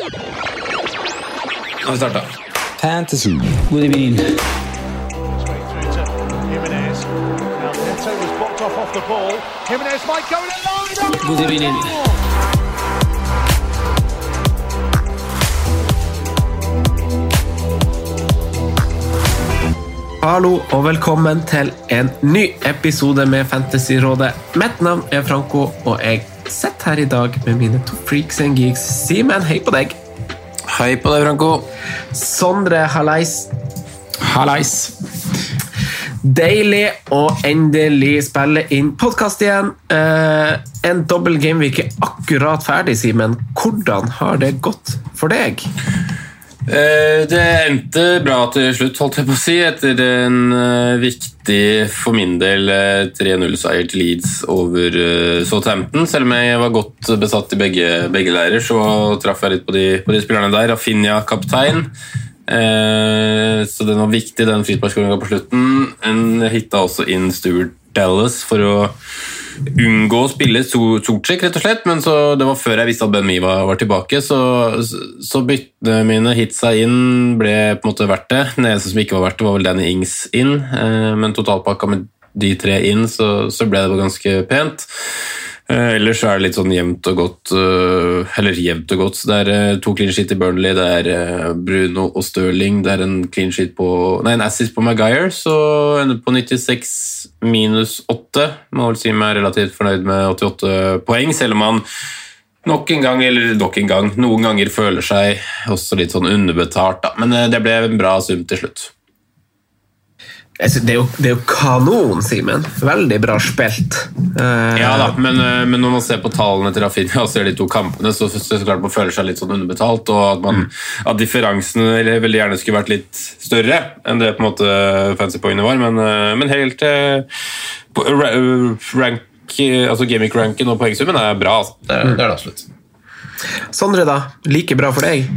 Nå har vi startet. Fantasy. God evening. God evening. Hallo og velkommen til en ny episode med Fantasyrådet. Mitt navn er Franco, og jeg sitter her i dag med mine to freaks and geeks. Simen, hei på deg. Hei på deg, Franco. Sondre, hallais. Hallais. Deilig å endelig spille inn podcast igjen. En dobbelt gameweek er akkurat ferdig, Simen. Hvordan har det gått for deg? Det endte bra til slutt, holdt jeg på å si, etter en viktig, for min del, 3-0-seier til Leeds over Southampton. Selv om jeg var godt besatt i begge leirer, så traff jeg litt på de spillerne der. Rafinha, kaptein. Så den var viktig, den frisparkskåringen på slutten. En hitta også inn Stuart Dallas for å unngå å spille Sortsjek, rett og slett, men så, det var før jeg visste at Ben Mee var tilbake, så byttene mine hitsa inn ble på en måte verdt det. Den eneste som ikke var verdt det var vel Danny Ings inn, men totalpakka med de tre inn, så ble det ganske pent. Ellers så er det litt sånn jevnt og godt, det er 2 clean sheet i Burnley, det er Bruno og Sterling, det er en clean sheet en assist på Maguire, så ender på 96 minus 8, må vel si meg relativt fornøyd med 88 poeng, selv om man noen ganger føler seg også litt sånn underbetalt, da. Men det ble en bra sum til slutt. Det er jo kanon, Simen. Veldig bra spilt. Ja da, men når man ser på tallene til Rafinha og ser de 2 kampene, så klart man føler seg litt sånn underbetalt, og at differansen veldig gjerne skulle vært litt større enn det på en måte fancy poengene var, men helt gaming-ranken og poengsummen er bra. Det er det absolutt. Sondre da, like bra for deg?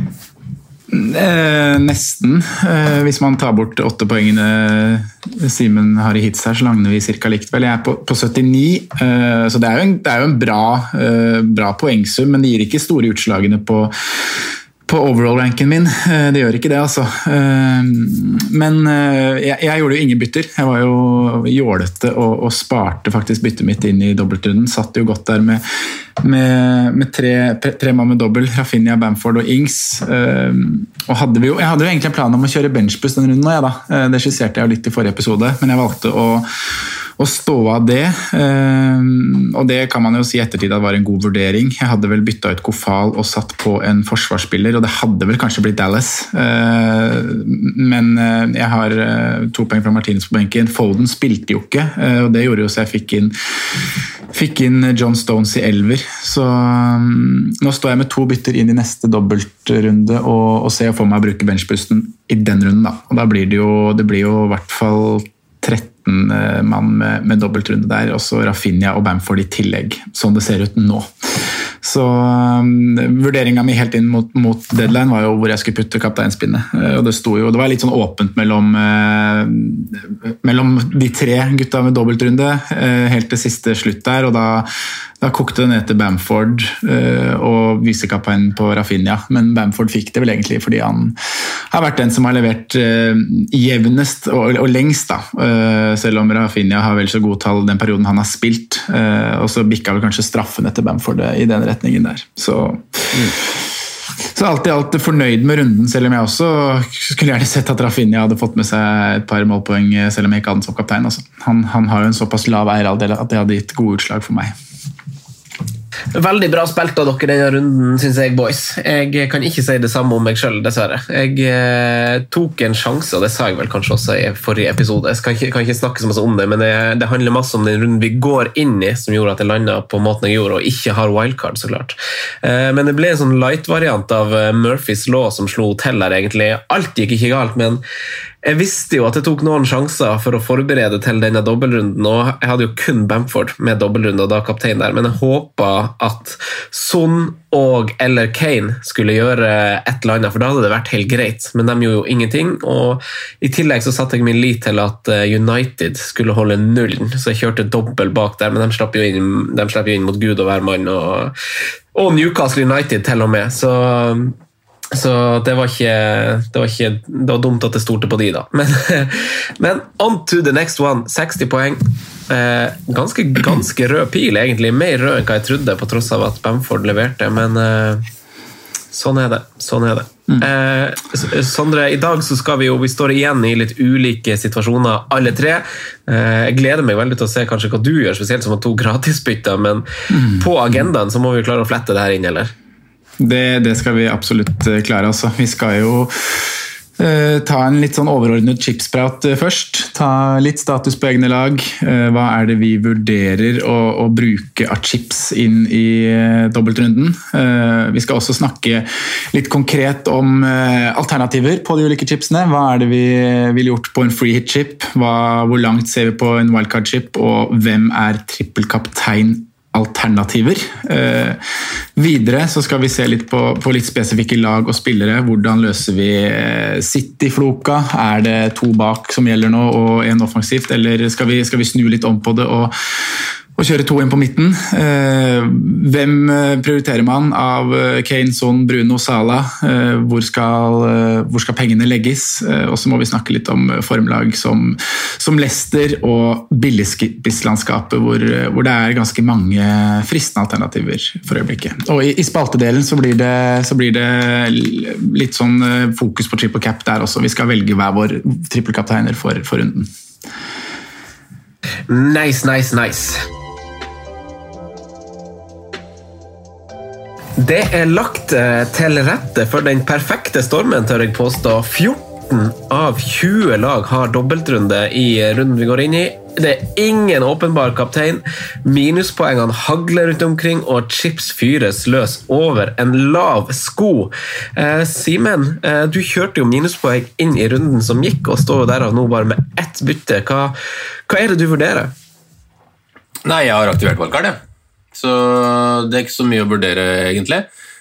Nesten. Hvis man tar bort 8 poengene Simen har i hits her, så langner vi cirka likt vel. Jeg er på 79, så det er jo en bra poengsum, men det gir ikke store utslagene på overall-ranken min. Det gjør ikke det, altså. Men jeg gjorde jo ingen bytter. Jeg var jo jålete og sparte faktisk byttet mitt inn i dobbeltrunden. Satt jo godt der med tre mann med dobbelt, Rafinha, Bamford og Ings. Og jeg hadde jo egentlig en plan om å kjøre benchboost den runden, da. Det skisserte jeg jo litt i forrige episode, men jeg valgte å stå av det, og det kan man jo si i ettertid at var en god vurdering. Jeg hadde vel byttet ut Kofal og satt på en forsvarsspiller, og det hadde vel kanskje blitt Dallas, men jeg har 2 poeng fra Martinez på benken. Foden spilte jo ikke, og det gjorde jo så jeg fikk inn John Stones i elver, så nå står jeg med 2 bytter inn i neste dobbeltrunde og ser for meg å bruke benchboosten i den runden da, og da blir det blir jo i hvert fall 13 mann med dobbeltrunde der, og så Rafinha og Bamford i tillegg, sånn det ser ut nå. Så vurderingen min helt inn mot deadline var jo hvor jeg skulle putte kapteinspinnet, og det var litt sånn åpent mellom de 3 gutta med dobbeltrunde helt til siste slutt der, og da kokte det ned til Bamford og visekapteinen på Rafinha, men Bamford fikk det vel egentlig fordi han har vært den som har levert jevnest og lengst da, selv om Rafinha har vel så gode tall den perioden han har spilt, og så bikket vel kanskje straffen etter Bamford i den retningen der. Så alt i alt fornøyd med runden, selv om jeg også skulle gjerne sett at Rafinha hadde fått med seg et par målpoeng, selv om jeg ikke hadde den som kaptein. Altså. Han har jo en såpass lav eierandel at det hadde gitt gode utslag for meg. Veldig bra spilt av dere denne runden, synes jeg, boys. Jeg kan ikke si det samme om meg selv, dessverre. Jeg tok en sjanse, og det sa jeg vel kanskje også i forrige episode. Jeg kan ikke snakke så masse om det, men det handler masse om den runden vi går inn i, som gjorde at jeg landet på måten jeg gjorde, og ikke har wildcard, så klart. Men det ble en sånn light-variant av Murphys Law som slo til her, egentlig. Alt gikk ikke galt, men jeg visste jo at jeg tok noen sjanser for å forberede til denne dobbeltrunden, og jeg hadde jo kun Bamford med dobbeltrunde og da kaptein der, men jeg håpet at Son og eller Kane skulle gjøre et eller annet, for da hadde det vært helt greit, men de gjorde jo ingenting, og i tillegg så satte jeg min lit til at United skulle holde nullen, så jeg kjørte dobbelt bak der, men de slapp jo inn mot Gud og hver mann, og Newcastle United til og med, så Så det var dumt at det stolte på de da. Men on to the next one, 60 poeng. Ganske rød pil egentlig, mer rød enn hva jeg trodde på tross av at Bamford leverte, men sånn er det. Sondre, i dag så skal vi står igjen i litt ulike situasjoner alle tre. Jeg gleder meg veldig til å se kanskje hva du gjør, spesielt som 2 gratisbytter, men på agendaen så må vi klare å flette det her inn, eller? Det skal vi absolutt klare, altså. Vi skal jo ta en litt sånn overordnet chipsprat først. Ta litt status på egne lag. Hva er det vi vurderer å bruke av chips inn i dobbeltrunden? Vi skal også snakke litt konkret om alternativer på de ulike chipsene. Hva er det vi vil gjort på en free hit chip? Hvor langt ser vi på en wildcard chip? Og hvem er trippelkaptein alternativer. Videre så skal vi se litt på litt spesifikke lag og spillere. Hvordan løser vi City-floka? Er det 2 bak som gjelder nå og 1 offensivt, eller skal vi snu litt om på det og kjøre 2 inn på midten? Hvem prioriterer man av Kane, Son, Bruno, Salah? Hvor skal pengene legges? Og så må vi snakke litt om formlag som Leicester og billigspisslandskapet, hvor det er ganske mange fristende alternativer for øyeblikket. Og i spaltedelen så blir det litt sånn fokus på triple cap der også. Vi skal velge hver vår trippelkapteiner for runden. Nice. Det er lagt til rette for den perfekte stormen, tør jeg påstå. 14 av 20 lag har dobbeltrunde i runden vi går inn i. Det er ingen åpenbar kaptein. Minuspoengene hagler rundt omkring, og chips fyres løs over en lav sko. Simen, du kjørte jo minuspoeng inn i runden som gikk, og står der nå bare med 1 bytte. Hva er det du vurderer? Nei, jeg har aktivert valgkart, jeg. Så det er ikke så mye å vurdere, egentlig.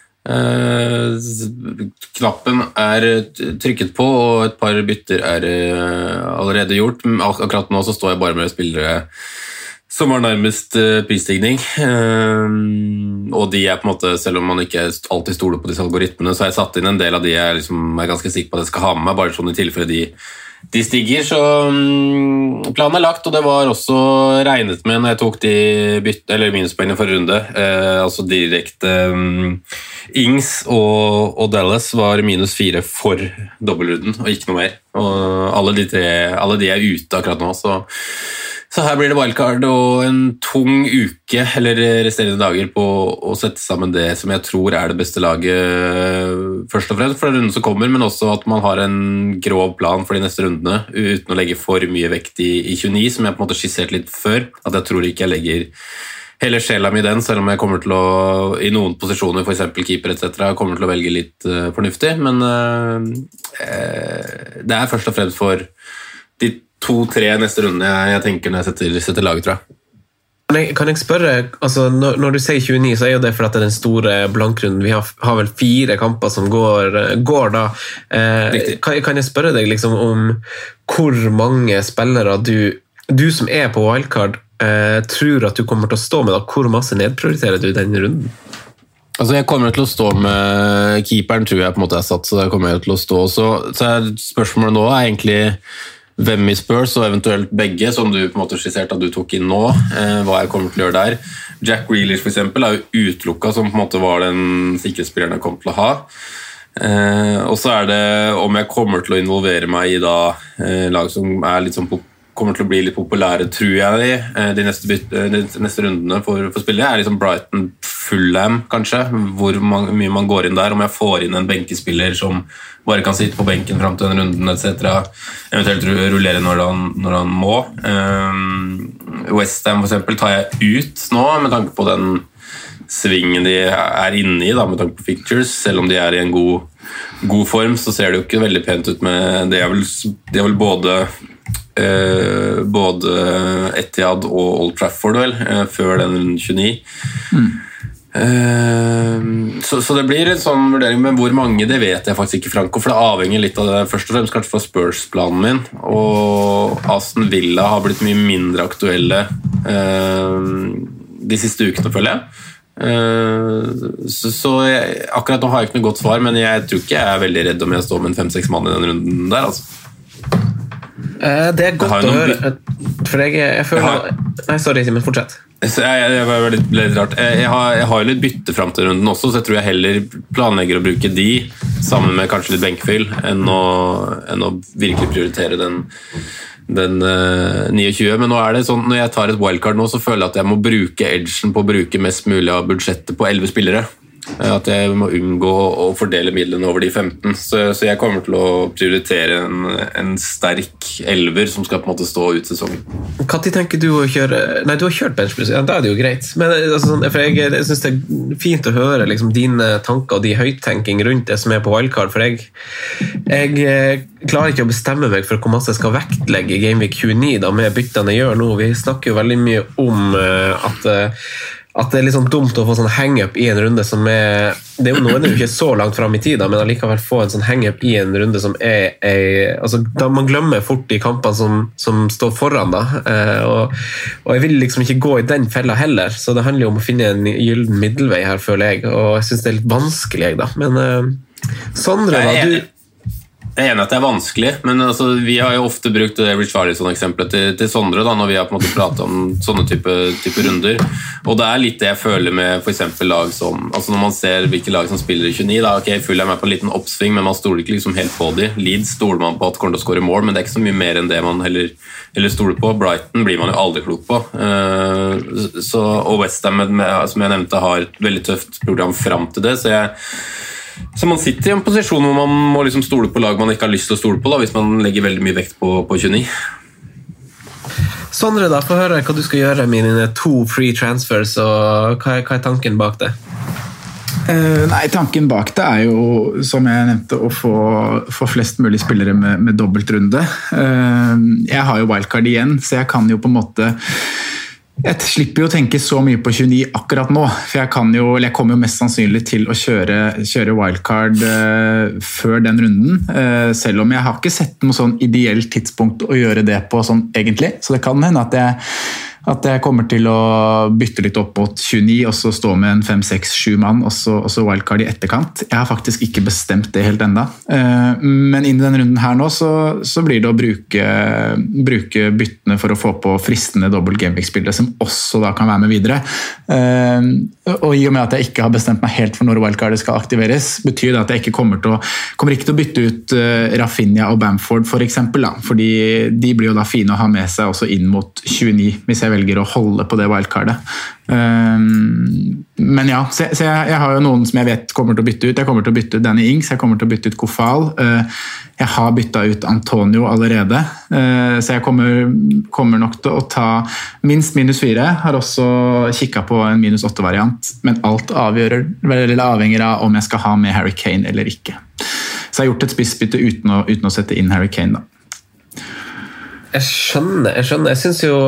Knappen er trykket på, og et par bytter er allerede gjort. Akkurat nå så står jeg bare med spillere som har nærmest prisstigning. Og de er på en måte, selv om man ikke alltid stoler på disse algoritmene, så har jeg satt inn en del av de jeg er ganske sikker på at jeg skal ha med meg, bare sånn i tilfelle de stiger, så planen er lagt, og det var også regnet med når jeg tok de minuspoengene for runde, altså direkte Ings og Dallas var -4 for dobbeltrunden, og ikke noe mer. Og alle de er ute akkurat nå, så her blir det wildcard og en tung uke, eller resterende dager, på å sette sammen det som jeg tror er det beste laget, først og fremst for den runden som kommer, men også at man har en grov plan for de neste rundene, uten å legge for mye vekt i 29, som jeg på en måte skissert litt før, at jeg tror ikke jeg legger hele sjela mi i den, selv om jeg kommer til å, i noen posisjoner, for eksempel keeper etc., kommer til å velge litt fornuftig, men det er først og fremst for de 2-3 neste runde jeg tenker når jeg setter laget, tror jeg. Kan jeg spørre, altså når du sier 29, så er jo det for at det er den store blankrunden. Vi har vel 4 kamper som går da. Kan jeg spørre deg liksom om hvor mange spillere du som er på wildcard tror at du kommer til å stå med, da? Hvor masse nedprioriterer du den runden? Altså jeg kommer til å stå med keeperen, tror jeg på en måte er satt, så der kommer jeg til å stå. Så er spørsmålet nå er egentlig hvem i Spurs, og eventuelt begge, som du på en måte skisserte at du tok inn nå, hva jeg kommer til å gjøre der. Jack Grealish for eksempel er jo utelukket, som på en måte var den sikkerhetsspilleren jeg kom til å ha. Og så er det om jeg kommer til å involvere meg i lag som er litt sånn kommer til å bli litt populære, tror jeg, de neste rundene for spillere, er liksom Brighton Fulham, kanskje, hvor mye man går inn der, om jeg får inn en benkespiller som bare kan sitte på benken frem til den runden, etc., eventuelt rullere når han må. West Ham for eksempel tar jeg ut nå, med tanke på den svingen de er inne i, da, med tanke på fixtures, selv om de er i en god form, så ser det jo ikke veldig pent ut med det. Det er vel både Etihad og Old Trafford vel, før den 29. Så det blir en sånn vurdering, men hvor mange, det vet jeg faktisk ikke, Franco, for det avhenger litt av det, først og fremst kanskje fra Spurs-planen min, og Aston Villa har blitt mye mindre aktuelle de siste ukene, føler jeg. Så akkurat nå har jeg ikke noe godt svar, men jeg tror ikke jeg er veldig redd om jeg står med en 5-6 mann i den runden der, altså. Det godt å høre, for jeg føler... Nei, sorry, Simen, fortsett. Det var litt rart. Jeg har litt bytte frem til runden også, så jeg tror jeg heller planlegger å bruke de sammen med kanskje litt benkfyll enn å virkelig prioritere den 29, men nå det sånn, når jeg tar et wildcard nå, så føler jeg at jeg må bruke edgen på å bruke mest mulig av budsjettet på 11 spillere. At jeg må unngå å fordele midlene over de 15, så jeg kommer til å prioritere en sterk 11 som skal på en måte stå ut sesongen. Hva tid tenker du å kjøre? Nei, du har kjørt benchpress, ja, da det jo greit, men altså, for jeg synes det fint å høre liksom, dine tanker og de høyttenking rundt det som på wildcard, for jeg klarer ikke å bestemme meg for hvor masse jeg skal vektlegge i Gameweek 29 da, med byttene jeg gjør nå. Vi snakker jo veldig mye om at det litt sånn dumt å få sånn hang-up i en runde som det jo noe ikke så langt frem i tida, men allikevel få en sånn hang-up i en runde som altså, da man glemmer fort de kampene som står foran da, og jeg vil liksom ikke gå i den fella heller, så det handler jo om å finne en gylden middelvei her, føler jeg, og jeg synes det litt vanskelig da, men Sondre da, Jeg enig at det vanskelig, men altså, vi har jo ofte brukt Richarlison-eksemplet til Sondre da, når vi har på en måte pratet om sånne type runder, og det litt det jeg føler med for eksempel lag som, altså når man ser hvilke lag som spiller i 29, da, ok, Fulham er med på en liten oppsving, men man stoler ikke liksom helt på de. Leeds stoler man på at kommer til å skåre mål, men det ikke så mye mer enn det man heller stoler på. Brighton blir man jo aldri klok på. Og West Ham, som jeg nevnte, har et veldig tøft program frem til det, så man sitter i en posisjon hvor man må liksom stole på lag man ikke har lyst til å stole på da, hvis man legger veldig mye vekt på 29. Sondre da, få høre hva du skal gjøre med dine 2 free transfers, og hva tanken bak det? Nei, tanken bak det jo, som jeg nevnte, å få flest mulig spillere med dobbeltrunde. Jeg har jo wildcard igjen, så jeg kan jo på en måte... Jeg slipper jo å tenke så mye på 29 akkurat nå, for jeg kommer jo mest sannsynlig til å kjøre wildcard før den runden, selv om jeg har ikke sett noe sånn ideelt tidspunkt å gjøre det på sånn egentlig, så det kan hende at jeg kommer til å bytte litt opp mot 29 og så stå med en 5-6-7 mann og så wildcard i etterkant. Jeg har faktisk ikke bestemt det helt enda. Men inn i denne runden her nå så blir det å bruke byttene for å få på fristende dobbelt gameweek-spillere som også da kan være med videre. Og i og med at jeg ikke har bestemt meg helt for når wildcardet skal aktiveres, betyr det at jeg ikke kommer ikke til å bytte ut Rafinha og Bamford for eksempel, da, fordi de blir jo da fine å ha med seg også inn mot 29 hvis jeg velger å holde på det wildcardet. Men ja, så jeg har jo noen som jeg vet kommer til å bytte ut. Jeg kommer til å bytte ut Danny Ings, jeg kommer til å bytte ut Kofal. Jeg har byttet ut Antonio allerede, så jeg kommer nok til å ta minst -4. Har også kikket på en -8-variant, men alt avhenger av om jeg skal ha med Harry Kane eller ikke. Så jeg har gjort et spissbytte uten å sette inn Harry Kane da. Jeg skjønner. Jeg synes jo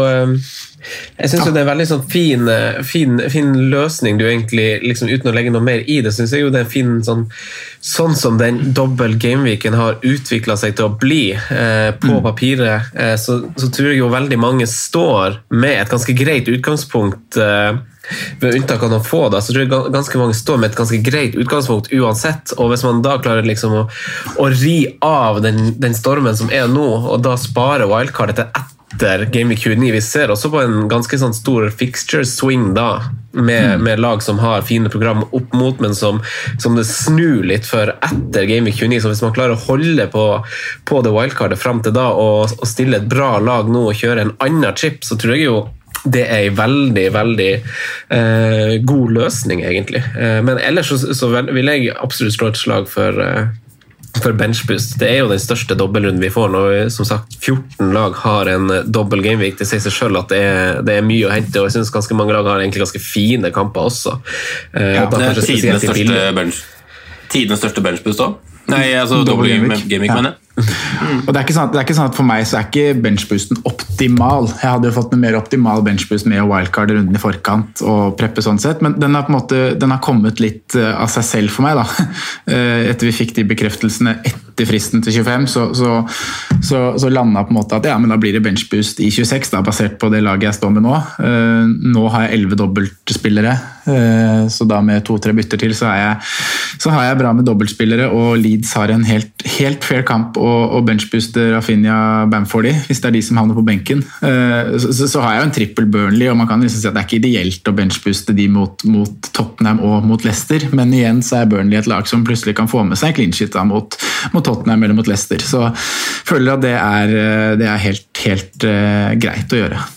det veldig sånn fin løsning du egentlig, liksom, uten å legge noe mer i det, synes jeg jo det fin sånn som den dobbelt gameweeken har utviklet seg til å bli på papiret, så tror jeg jo veldig mange står med et ganske greit utgangspunkt ved unntak av noen få da, så tror jeg ganske mange står med et ganske greit utgangspunkt uansett, og hvis man da klarer liksom å ri av den stormen som nå, og da spare wildcardet etter Gameweek 29, vi ser også på en ganske sånn stor fixture swing da, med lag som har fine program opp mot, men som det snur litt for etter Gameweek 29, så hvis man klarer å holde på det wildcardet frem til da, og stille et bra lag nå og kjøre en annen chip, så tror jeg jo det en veldig, veldig god løsning egentlig. Men ellers så vil jeg absolutt slå et slag for benchboost. Det jo den største dobbeltrunden vi får når som sagt 14 lag har en dobbel gameweek. Det sier seg selv at det mye å hente, og jeg synes ganske mange lag har egentlig ganske fine kamper også. Ja, det tidenes største benchboost da. Nei, altså dobbel gameweek, mener jeg. Og det er ikke sånn at for meg så ikke benchboosten optimal. Jeg hadde jo fått en mer optimal benchboost med wildcard runden i forkant og preppe sånn sett, men den har kommet litt av seg selv for meg da. Etter vi fikk de bekreftelsene etter fristen til 25, så landet på en måte at ja, men da blir det benchboost i 26 da, basert på det laget jeg står med nå. Nå har jeg 11 dobbeltspillere Så da med 2-3 bytter til, så har jeg bra med dobbeltspillere, og Leeds har en helt fair kamp og benchbooster Rafinha Bamford i, hvis det er de som havner på benken. Så har jeg jo en trippel Burnley, og man kan liksom si at det er ikke ideelt å benchbooste de mot Tottenham og mot Leicester, men igjen så er Burnley et lag som plutselig kan få med seg clean sheet da, mot Tottenham eller mot Leicester. Så jeg føler at det er helt greit å gjøre.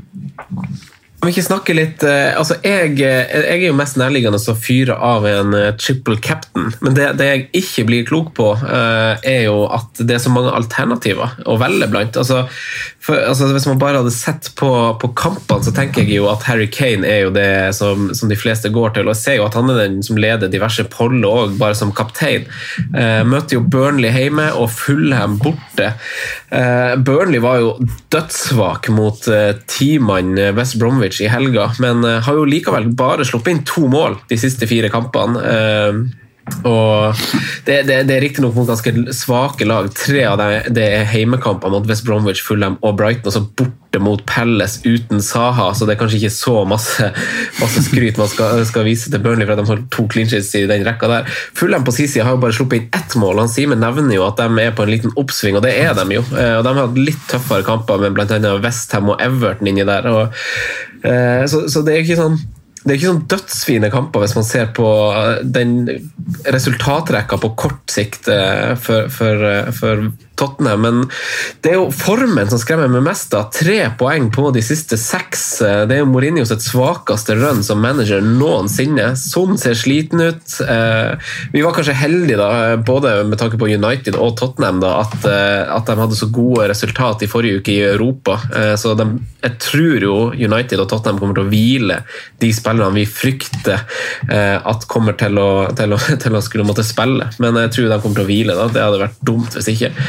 Om vi ikke snakker litt, altså jeg er jo mest nærliggende å fyre av en triple captain, men det jeg ikke blir klok på er jo at det er så mange alternativer å velge blant. Altså hvis man bare hadde sett på kampene, så tenker jeg jo at Harry Kane er jo det som de fleste går til, og jeg ser jo at han er den som leder diverse poller også, bare som kaptein. Møter jo Burnley hjemme og Fulham borte. Burnley var jo dødssvak mot teamene West Bromwich i helga, men har jo likevel bare sluppet inn 2 mål de siste 4 kampene. Og det er riktig nok mot ganske svake lag. 3 av det er heimekamper mot West Bromwich, Fulham og Brighton, og så borte mot Palace uten Zaha, så det er kanskje ikke så masse skryt man skal vise til Burnley for at de har 2 clean sheets i den rekka der. Fulham på sin side har jo bare sluppet inn 1 mål. Han Simen nevner jo at de er på en liten oppsving, og det er de jo. Og de har hatt litt tøffere kamper med blant annet West Ham og Everton inni der. Så det er ikke sånn dødsfine kamper hvis man ser på den resultatrekka på kort sikt for Tottenham, men det er jo formen som skremmer meg mest da. 3 poeng på de siste 6. Det er jo Mourinho sitt svakeste run som manager noensinne. Son ser sliten ut. Vi var kanskje heldige da, både med tanke på United og Tottenham da, at de hadde så gode resultat i forrige uke i Europa. Så jeg tror jo United og Tottenham kommer til å hvile de spillerne vi frykter at kommer til å skulle måtte spille. Men jeg tror de kommer til å hvile da. Det hadde vært dumt hvis ikke.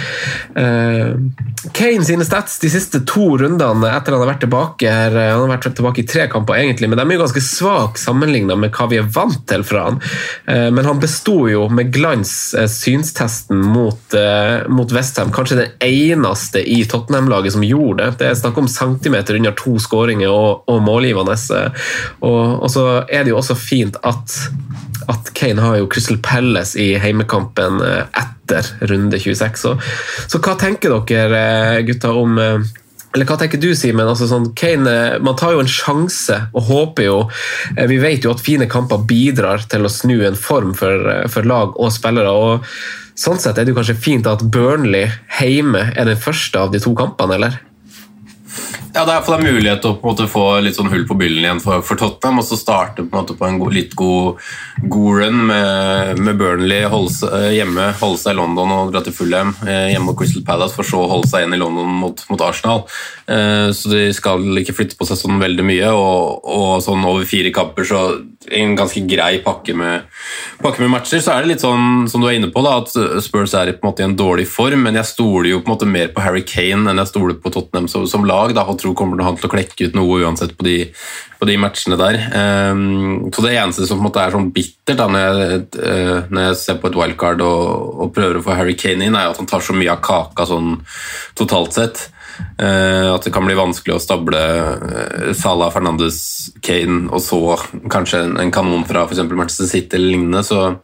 Kane sine stats de siste 2 rundene etter han har vært tilbake her, han har vært tilbake i 3 kamper egentlig, men de er jo ganske svak sammenlignet med hva vi er vant til fra han, men han bestod jo med glans synstesten mot West Ham, kanskje den eneste i Tottenham-laget som gjorde det. Det er snakk om centimeter under 2 skåringer og målgivende, og så er det jo også fint at Kane har jo Crystal Palace i heimekampen etter runde 26. Så hva tenker dere, gutta, om eller hva tenker du, Simen? Altså sånn, Kane, man tar jo en sjanse og håper jo, vi vet jo at fine kamper bidrar til å snu en form for lag og spillere, og sånn sett er det jo kanskje fint at Burnley hjemme er den første av de 2 kampene, eller? Ja, det er for det mulighet til å på en måte få litt sånn hull på byllen igjen for Tottenham, og så starte på en måte på en litt god run med Burnley hjemme, holde seg i London og dra til Fulham hjemme mot Crystal Palace, for så å holde seg igjen i London mot Arsenal. Så de skal ikke flytte på seg sånn veldig mye, og sånn over 4 kamper, så en ganske grei pakke med matcher. Så er det litt sånn som du er inne på da, at Spurs er på en måte i en dårlig form, men jeg stoler jo på en måte mer på Harry Kane enn jeg stoler på Tottenham som lag da, og tror kommer han til å klekke ut noe uansett på de matchene der. Så det eneste som på en måte er sånn bittert da, når jeg ser på et wildcard og prøver å få Harry Kane inn, er at han tar så mye av kaka sånn totalt sett. At det kan bli vanskelig å stable Salah, Fernandes, Kane og så kanskje en kanon fra for eksempel Manchester City eller lignende,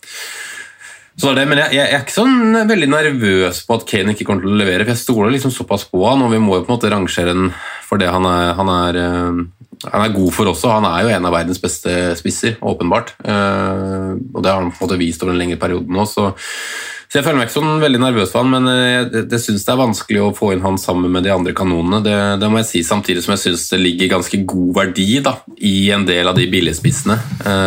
så er det, men jeg er ikke sånn veldig nervøs på at Kane ikke kommer til å levere, for jeg stoler liksom såpass på han, og vi må jo på en måte rangere den for det han er god for også. Han er jo en av verdens beste spisser, åpenbart, og det har han på en måte vist over en lengre periode nå, så jeg føler meg ikke sånn veldig nervøs for han, men jeg synes det er vanskelig å få inn han sammen med de andre kanonene, det må jeg si, samtidig som jeg synes det ligger ganske god verdi da, i en del av de billigspissene,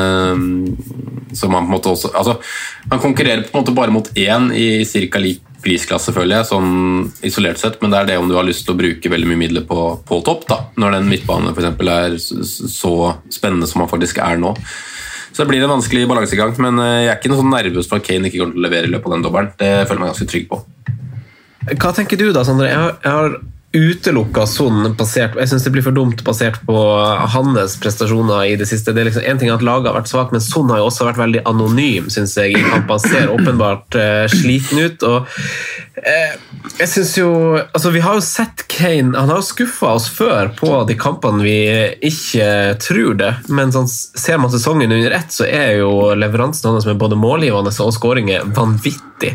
som han på en måte også, altså han konkurrerer på en måte bare mot én i cirka lik prisklasse, føler jeg, sånn isolert sett, men det er det om du har lyst til å bruke veldig mye midler på topp da, når den midtbanen for eksempel er så spennende som han faktisk er nå. Så det blir en vanskelig balansegang, men jeg er ikke noe sånn nervøs for at Kane ikke kommer til å levere i løpet av den dobbelen. Det føler jeg meg ganske trygg på. Hva tenker du da, Sondre? Jeg har utelukket Son basert, jeg synes det blir for dumt basert på hans prestasjoner i det siste. Det liksom, en ting at laget har vært svagt, men Son har jo også vært veldig anonym, synes jeg, i kampen. Ser åpenbart sliten ut, og jeg synes jo, altså vi har jo sett Kane, han har jo skuffet oss før på de kampene vi ikke tror det, men sånn, ser man sesongen under ett, så jo leveransen hans med både målgivende og skåringer vanvittig.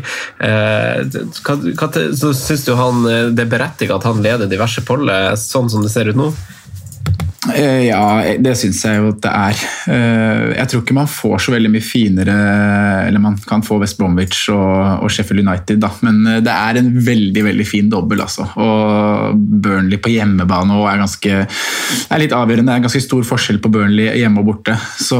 Så synes du han, det berettiget at han leder diverse poller, sånn som det ser ut nå? Ja, det synes jeg jo at det Jeg tror ikke man får så veldig mye finere, eller man kan få West Bromwich og Sheffield United da, men det en veldig, veldig fin dobbel altså. Og Burnley på hjemmebane og ganske, litt avgjørende, det ganske stor forskjell på Burnley hjemme og borte, så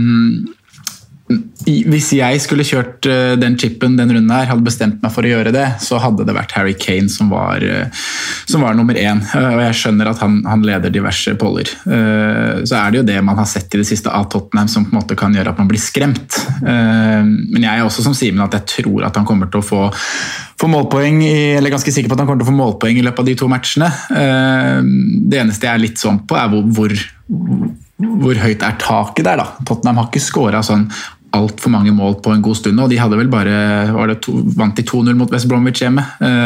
hvis jeg skulle kjørt den chippen den runden her, hadde bestemt meg for å gjøre det, så hadde det vært Harry Kane som var nummer 1, og jeg skjønner at han leder diverse poller. Så det jo det man har sett i det siste av Tottenham som på en måte kan gjøre at man blir skremt. Men jeg også som Simen at jeg tror at han kommer til å få målpoeng, eller ganske sikker på at han kommer til å få målpoeng i løpet av de 2 matchene. Det eneste jeg litt sånn på hvor høyt taket der da. Tottenham har ikke skåret sånn alt for mange mål på en god stund, og de hadde vel bare vant de 2-0 mot West Bromwich hjemme.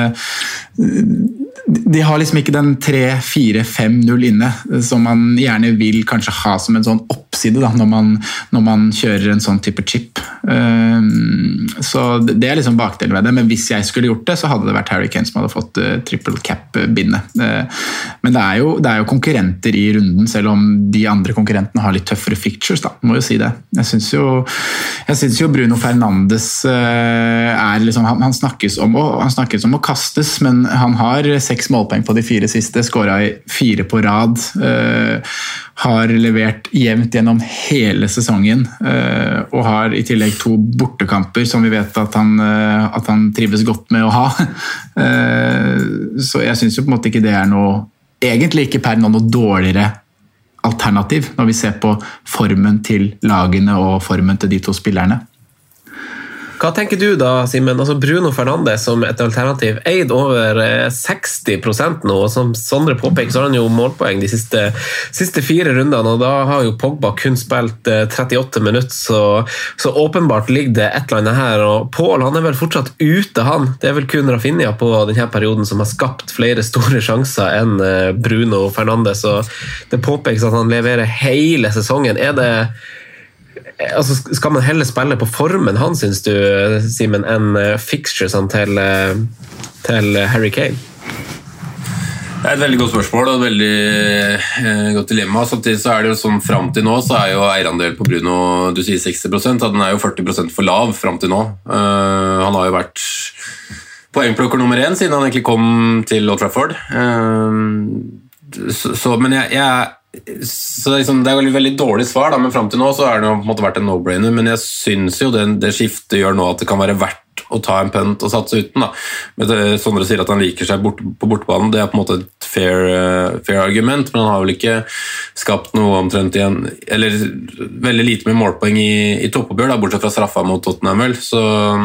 De har liksom ikke den 3-4-5-0 inne, som man gjerne vil kanskje ha som en sånn oppside da, når man kjører en sånn type chip. Så det liksom bakdelen ved det, men hvis jeg skulle gjort det, så hadde det vært Harry Kane som hadde fått triple cap-bindet. Men det jo konkurrenter i runden, selv om de andre konkurrentene har litt tøffere fixtures, da, må jo si det. Jeg synes jo Bruno Fernandes liksom, han snakkes om å kastes, men han har 6 målpoeng på de 4 siste, skåret i 4 på rad, har levert jevnt gjennom hele sesongen, og har i tillegg 2 bortekamper som vi vet at han trives godt med å ha. Så jeg synes jo på en måte ikke det egentlig ikke per noe dårligere alternativ når vi ser på formen til lagene og formen til de 2 spillerne. Hva tenker du da, Simen? Altså Bruno Fernandes som et alternativ eid over 60% nå, og som Sondre påpeker, så har han jo målpoeng de siste 4 rundene, og da har jo Pogba kun spilt 38 minutter, så åpenbart ligger det et eller annet her, og Paul, han vel fortsatt ute, han. Det vel kun Rafinha på denne perioden som har skapt flere store sjanser enn Bruno Fernandes, og det påpekes at han leverer hele sesongen. Altså, skal man heller spille på formen han, synes du, Simen, enn fixturesene til Harry Kane? Det et veldig godt spørsmål og et veldig godt dilemma. Samtidig så det jo sånn, frem til nå så jo eierandel på Bruno, du sier 60%, den jo 40% for lav frem til nå. Han har jo vært poengplukker nummer 1 siden han egentlig kom til Old Trafford. Men så liksom, det jo veldig dårlig svar da, men frem til nå så det jo på en måte vært en no-brainer, men jeg synes jo det skiftet gjør nå at det kan være verdt å ta en punt og satse uten da. Men Sondre sier at han liker seg på bortebanen, det på en måte et fair argument, men han har vel ikke skapt noe omtrent igjen, eller veldig lite med målpoeng i toppoppgjør da, bortsett fra straffa mot Tottenham vel, så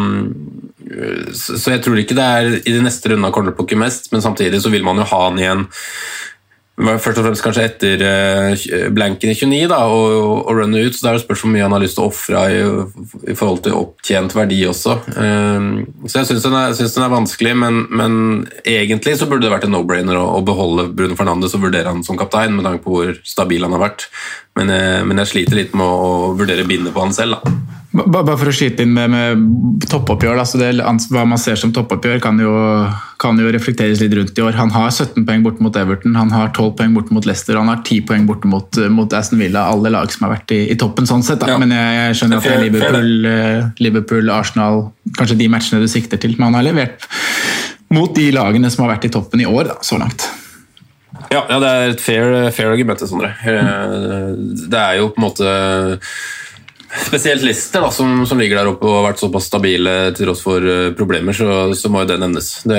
jeg tror ikke det i de neste rundene han kommer til å plukke mest, men samtidig så vil man jo ha han igjen først og fremst kanskje etter blanken i 29 da, og runne ut, så det spørs hvor mye han har lyst til å offre i forhold til opptjent verdi også. Så jeg synes den vanskelig, men egentlig så burde det vært en no-brainer å beholde Bruno Fernandes og vurdere han som kaptein, med tanke på hvor stabil han har vært. Men jeg sliter litt med å vurdere bindet på han selv da. Bare for å skyte inn med toppoppgjør, altså hva man ser som toppoppgjør kan jo reflekteres litt rundt i år. Han har 17 poeng borte mot Everton, han har 12 poeng borte mot Leicester, og han har 10 poeng borte mot Aston Villa, alle lag som har vært i toppen sånn sett. Ja. Men jeg skjønner at det Liverpool, Arsenal, kanskje de matchene du sikter til, men han har levert mot de lagene som har vært i toppen i år, da, så langt. Ja, det et fair argument, Sondre. Det jo på en måte spesielt Leicester da, som ligger der oppe og har vært såpass stabile til tross for problemer, så må jo det nevnes. Det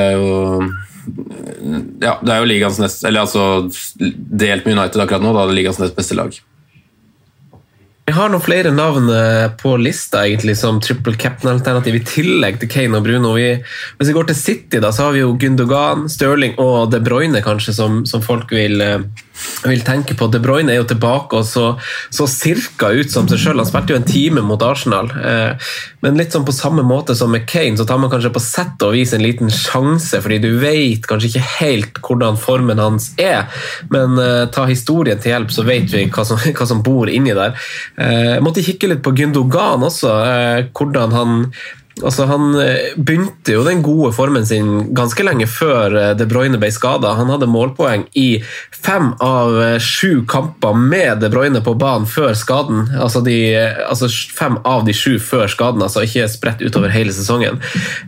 jo ligaens nest, eller altså delt med United akkurat nå, da det ligaens nest beste lag. Jeg har noen flere navn på lista egentlig som triple captain-alternativ I tillegg til Kane og Bruno. Hvis vi går til City da, så har vi jo Gundogan, Sterling og De Bruyne kanskje som folk vil tenke på. De Bruyne jo tilbake og så cirka ut som seg selv. Han spilte jo en time mot Arsenal. Men litt sånn på samme måte som med Kane, så tar man kanskje på sett og viser en liten sjanse, fordi du vet kanskje ikke helt hvordan formen hans men ta historien til hjelp, så vet vi hva som bor inni der. Jeg måtte kikke litt på Gundogan også, hvordan han begynte jo den gode formen sin ganske lenge før De Bruyne ble skadet. Han hadde målpoeng I 5 av 7 kamper med De Bruyne på banen før skaden. Altså 5 av de 7 før skaden, altså ikke spredt utover hele sesongen.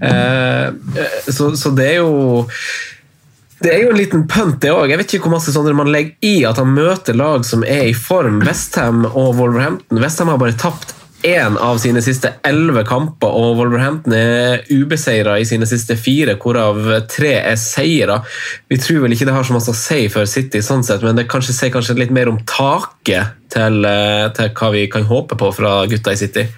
Så det jo... Det jo en liten pønt det også. Jeg vet ikke hvor masse sånne man legger I at han møter lag som I form. West Ham og Wolverhampton. West Ham har bare tapt 1 av sine siste 11 kamper, og Wolverhampton ubeseiret I sine siste 4, hvorav 3 seiere. Vi tror vel ikke det har så masse å si for City sånn sett, men det sier kanskje litt mer om taket til hva vi kan håpe på fra gutta I City.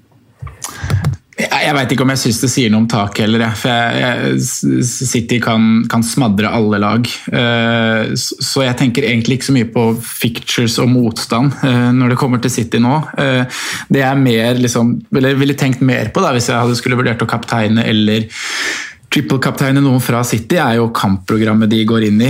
Jeg vet ikke om jeg synes det sier noe om tak heller, for City kan smadre alle lag. Så jeg tenker egentlig ikke så mye på fixtures og motstand når det kommer til City nå. Det mer liksom, eller ville tenkt mer på da, hvis jeg hadde skulle vurdert å kapteine eller triple-kapteine noen fra City jo kampprogrammet de går inn I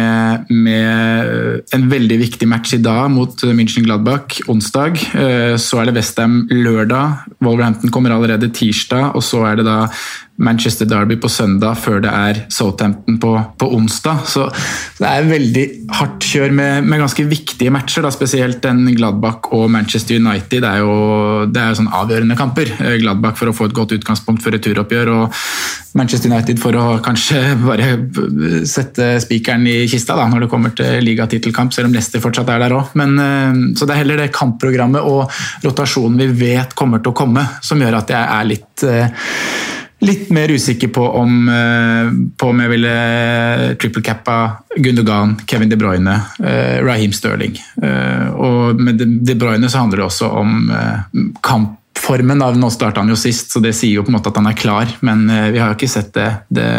med en veldig viktig match I dag mot Mönchengladbach onsdag, så det West Ham lørdag, Wolverhampton kommer allerede tirsdag, og så det da Manchester Derby på søndag før det Southampton på onsdag, så det veldig hardt kjør med ganske viktige matcher, da, spesielt den Gladbach og Manchester United, det jo sånn avgjørende kamper. Gladbach for å få et godt utgangspunkt for returoppgjør, og Manchester United for å kanskje bare sette spikeren I kista da, når det kommer til ligatitelkamp, selv om Leicester fortsatt der også. Men, så det heller det kampprogrammet og rotasjonen vi vet kommer til å komme, som gjør at jeg litt mer usikker på om jeg ville triple cappa Gundogan, Kevin De Bruyne, Raheem Sterling. Og med De Bruyne så handler det også om kampformen. Nå startet han jo sist, så det sier jo på en måte at han klar, men vi har jo ikke sett det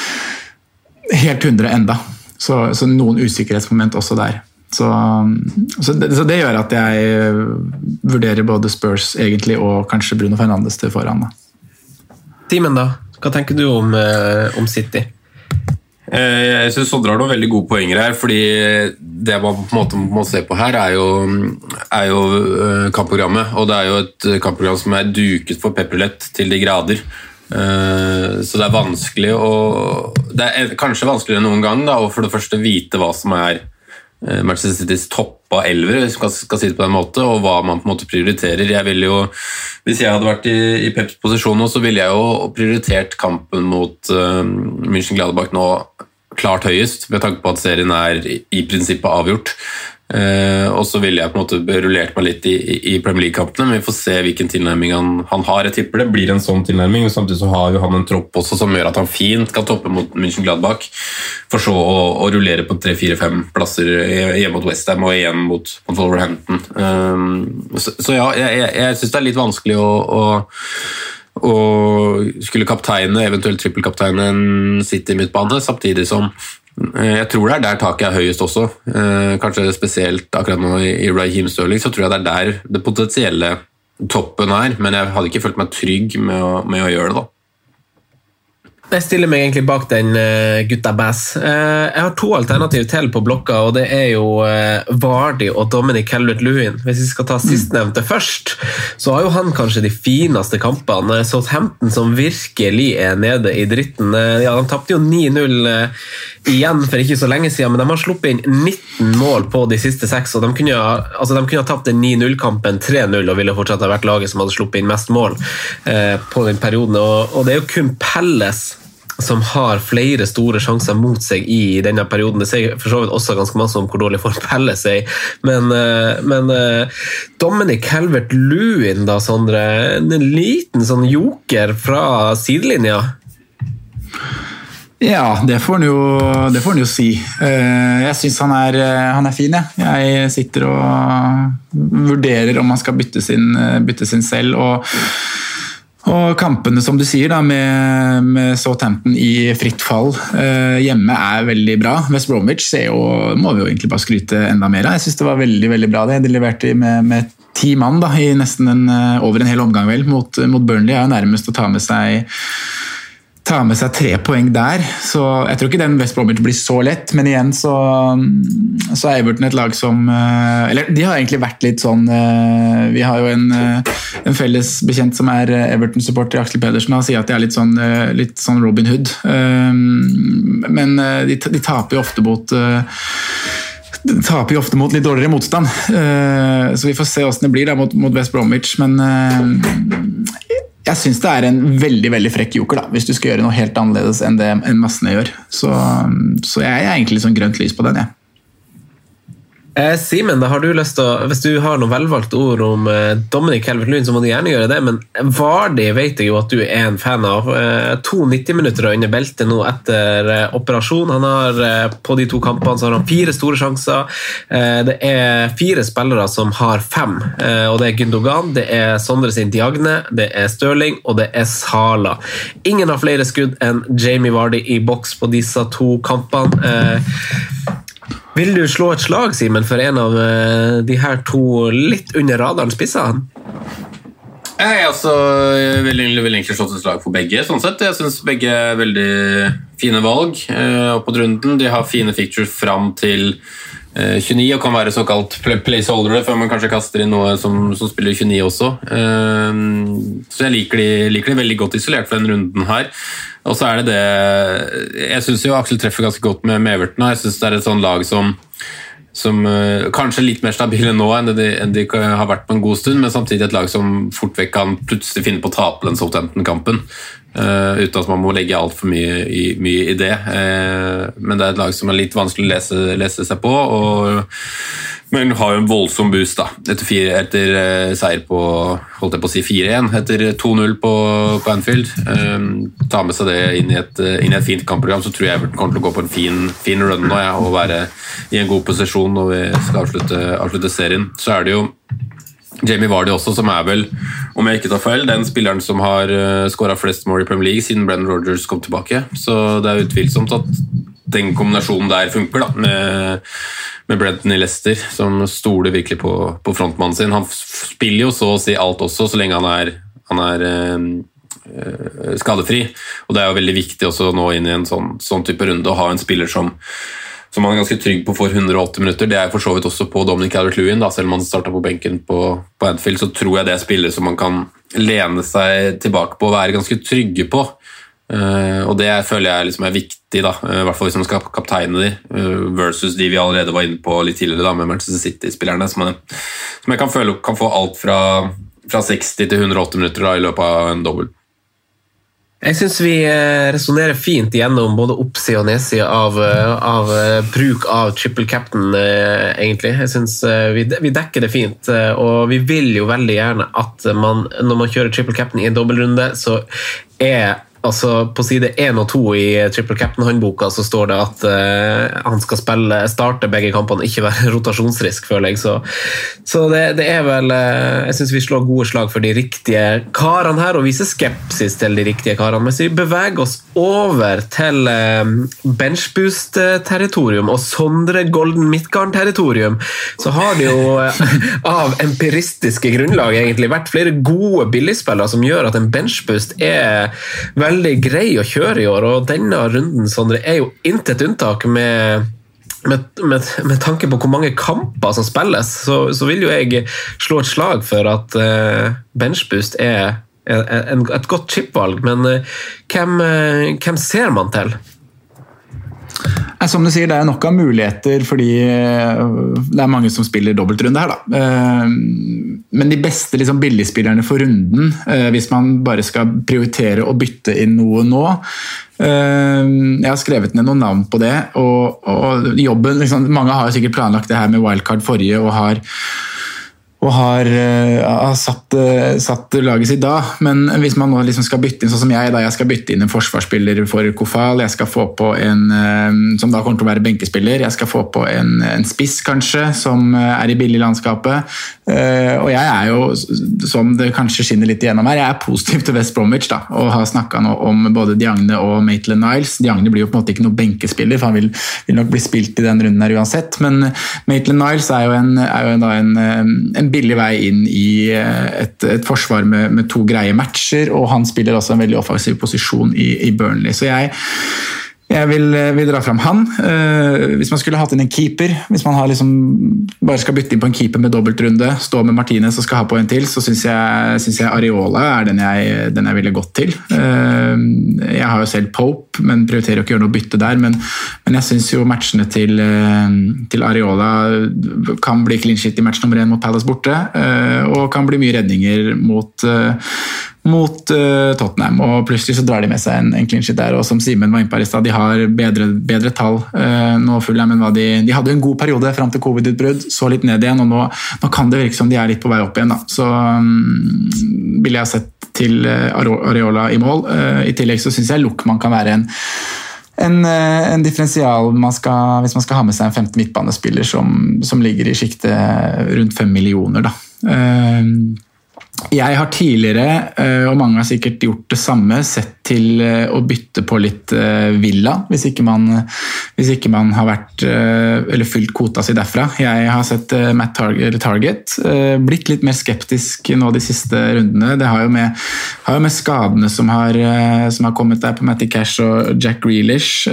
helt 100 enda. Så noen usikkerhetsmoment også der. Så det gjør at jeg vurderer både Spurs egentlig og kanskje Bruno Fernandes til foran da. Simen da, hva tenker du om City? Jeg synes Sondre har noen veldig gode poenger her, fordi det man på en måte må se på her jo kampprogrammet, og det jo et kampprogram som duket for pepperlett til de grader. Så det vanskelig det kanskje vanskeligere enn noen gang da, å for det første vite hva som Manchester Citys toppa elvere, skal si det på den måte, og hva man på en måte prioriterer. Jeg ville jo, hvis jeg hadde vært I Peps posisjon nå, så ville jeg jo prioritert kampen mot Mönchengladbach nå klart høyest, med tanke på at serien I prinsippet avgjort. Og så ville jeg på en måte rullert meg litt I Premier League-kampene, men vi får se hvilken tilnærming han har. Jeg tipper det blir en sånn tilnærming, og samtidig så har jo han en tropp også som gjør at han fint kan toppe mot Mönchengladbach, for så å rullere på 3-4-5 plasser hjemme mot West Ham og igjen mot Wolverhampton. Så ja, jeg synes det litt vanskelig å skulle kapteine, eventuelt trippelkapteine en City midtbane, samtidig som jeg tror det der taket høyest også, kanskje spesielt akkurat nå I Raheem Sterling, så tror jeg det der det potensielle toppen men jeg hadde ikke følt meg trygg med å gjøre det da. Jeg stiller meg egentlig bak den gutta bass. Jeg har 2 alternativ til på blokka, og det jo Vardy og Dominic Calvert-Lewin. Hvis vi skal ta sistnevnte først, så har jo han kanskje de fineste kampene. Southampton som virkelig nede I dritten. Ja, de tappte jo 9-0 igjen for ikke så lenge siden, men de har sluppet inn 19 mål på de siste 6, og de kunne ha tapt den 9-0-kampen 3-0, og ville fortsatt ha vært laget som hadde sluppet inn mest mål på den perioden. Og det jo kun Palace som har flere store sjanser mot seg I denne perioden. Det sier for så vidt også ganske masse om hvor dårlig form Palace men Dominic Calvert-Lewin da, Sondre, en liten sånn joker fra sidelinja. Ja, det får han jo si. Jeg synes han er fin, ja. Jeg sitter og vurderer om han skal bytte sin selv, og kampene, som du sier, da, med Southampton i fritt fall hjemme veldig bra. West Bromwich må vi jo egentlig bare skryte enda mer av. Jeg synes det var veldig, veldig bra det. De leverte med 10 mann da, i nesten over en hel omgang vel, mot Burnley. Er jo nærmest å ta med seg 3 poeng der, så jeg tror ikke den West Bromwich blir så lett, men igjen så er Everton et lag som, eller de har egentlig vært litt sånn, vi har jo en felles bekjent som Everton-supporter, Axel Pedersen, og sier at de er litt sånn Robin Hood, men de taper jo ofte mot litt dårligere motstand, så vi får se hvordan det blir da, mot West Bromwich, men jeg synes det er en veldig, veldig frekk joker da, hvis du skal gjøre noe helt annerledes enn det massene gjør. Så jeg er egentlig litt sånn grønt lys på den, ja. Simen, da har du lyst til hvis du har noen velvalgte ord om Dominic Calvert-Lewin, så må du gjerne gjøre det, men Vardy vet jeg jo at du er en fan av. 2 90-minutter under beltet nå etter operasjon. Han har på de 2 kampene så har han 4 store sjanser. Det er 4 spillere som har 5, og det er Gündogan, det er Sondre sin Diagne, det er Sterling, og det er Sala. Ingen har flere skudd enn Jamie Vardy i boks på disse 2 kampene. Vil du slå et slag, Simen, for en av de her 2 litt under radaren spissene? Jeg vil egentlig slå et slag for begge, sånn sett. Jeg synes begge er veldig fine valg på runden. De har fine fixtures fram til 29 og kan være såkalt placeholder før man kanskje kaster inn noe som spiller 29 også. Så jeg liker de veldig godt isolert for den runden her. Og så det jeg synes jo Axel treffer ganske godt med Everton, og jeg synes det et sånn lag som kanskje litt mer stabile nå enn de har vært på en god stund, men samtidig et lag som fort vekk kan plutselig finne på å tape den Southampton-kampen, uten at man må legge alt for mye i det. Men det et lag som litt vanskelig å lese seg på, men har jo en voldsom boost da, etter seier på, holdt jeg på å si 4-1, etter 2-0 på Anfield. Ta med seg det inn i et fint kampprogram, så tror jeg Everton kommer til å gå på en fin run nå, og være i en god posisjon når vi skal avslutte serien. Så det jo Jamie Vardy også, som vel, om jeg ikke tar feil, den spilleren som har skåret flest mål i Premier League siden Brendan Rodgers kom tilbake. Så det utvilsomt at den kombinasjonen der funker da, med Brendan i Leicester, som stoler virkelig på frontmannen sin. Han spiller jo så å si alt også, så lenge han er skadefri. Og det jo veldig viktig også nå inn i en sånn type runde å ha en spiller som man er ganske trygg på for 108 minutter. Det for så vidt også på Dominic Calvert-Lewin, da, selv om han startet på benken på Anfield, så tror jeg det spiller som man kan lene seg tilbake på og være ganske trygge på. Og det føler jeg liksom viktig da, i hvert fall hvis man skal kapteine de, versus de vi allerede var inne på litt tidligere da, med Manchester City-spillerne, som jeg kan føle kan få alt fra 60 til 108 minutter da, i løpet av en dobbelt. Jeg synes vi resonerer fint gjennom både oppsida og nedsida av bruk av triple captain, egentlig. Jeg synes vi dekker det fint, og vi vil jo veldig gjerne at når man kjører triple captain i en dobbeltrunde, så altså på side 1 og 2 i Triple Captain-håndboka så står det at han skal starte begge kampene, ikke være rotasjonsrisk, føler jeg. Så det vel, jeg synes vi slår gode slag for de riktige karene her, og viser skepsis til de riktige karene. Mens vi beveger oss over til benchboost-territorium og Sondre Golden Midtgarden-territorium, så har det jo av empiristiske grunnlag egentlig vært flere gode billigspillere som gjør at en benchboost veldig grei å kjøre i år, og denne runden, Sondre, jo intet unntak med tanke på hvor mange kamper som spilles, så vil jo jeg slå et slag for at benchboost et godt chipvalg, men hvem ser man til? Som du sier, det nok av muligheter fordi det mange som spiller dobbeltrunde her da. Men de beste liksom, billigspillerne for runden, hvis man bare skal prioritere å bytte inn noe nå, jeg har skrevet ned noen navn på det, og jobben, liksom, mange har sikkert planlagt det her med wildcard forrige, og har satt laget sitt da, men hvis man nå liksom skal bytte inn, sånn som jeg skal bytte inn en forsvarsspiller for Kofal, jeg skal få på en, som da kommer til å være benkespiller, jeg skal få på en spiss kanskje, som i billiglandskapet, og jeg jo, som det kanskje skinner litt igjennom her, jeg positiv til West Bromwich da, og har snakket nå om både Diagne og Maitland-Niles. Diagne blir jo på en måte ikke noe benkespiller, for han vil nok bli spilt i den runden her uansett, men Maitland-Niles er jo en billig vei inn i et forsvar med to greie matcher, og han spiller også en veldig offensiv posisjon i Burnley, så jeg vil dra frem han. Hvis man skulle hatt inn en keeper, hvis man har liksom bare skal bytte inn på en keeper med dobbeltrunde, stå med Martinez og skal ha på en til, så synes jeg Areola den jeg ville gått til. Jeg har jo selv Pope, men prioriterer jo ikke å gjøre noe bytte der, men jeg synes jo matchene til Areola kan bli clean sheet i match nummer 1 mot Palace borte, og kan bli mye redninger mot Tottenham, og plutselig så drar de med seg en clean sheet der, og som Simen var inne på i stad, de har bedre tall nå Fulham enn hva de hadde en god periode frem til covid-utbrudd, så litt ned igjen, og nå kan det virke som de litt på vei opp igjen da. Så ville jeg ha sett til Areola i mål. I tillegg så synes jeg Lukman kan være en differensial hvis man skal ha med seg en 15 midtbanespiller som ligger i skiktet rundt 5 millioner da. Jeg har tidligere, og mange har sikkert gjort det samme, sett til å bytte på litt Villa, hvis ikke man har vært, eller fylt kvota si derfra. Jeg har sett Matt Target, blitt litt mer skeptisk nå de siste rundene. Det har jo med skadene som har kommet der på Matty Cash og Jack Grealish,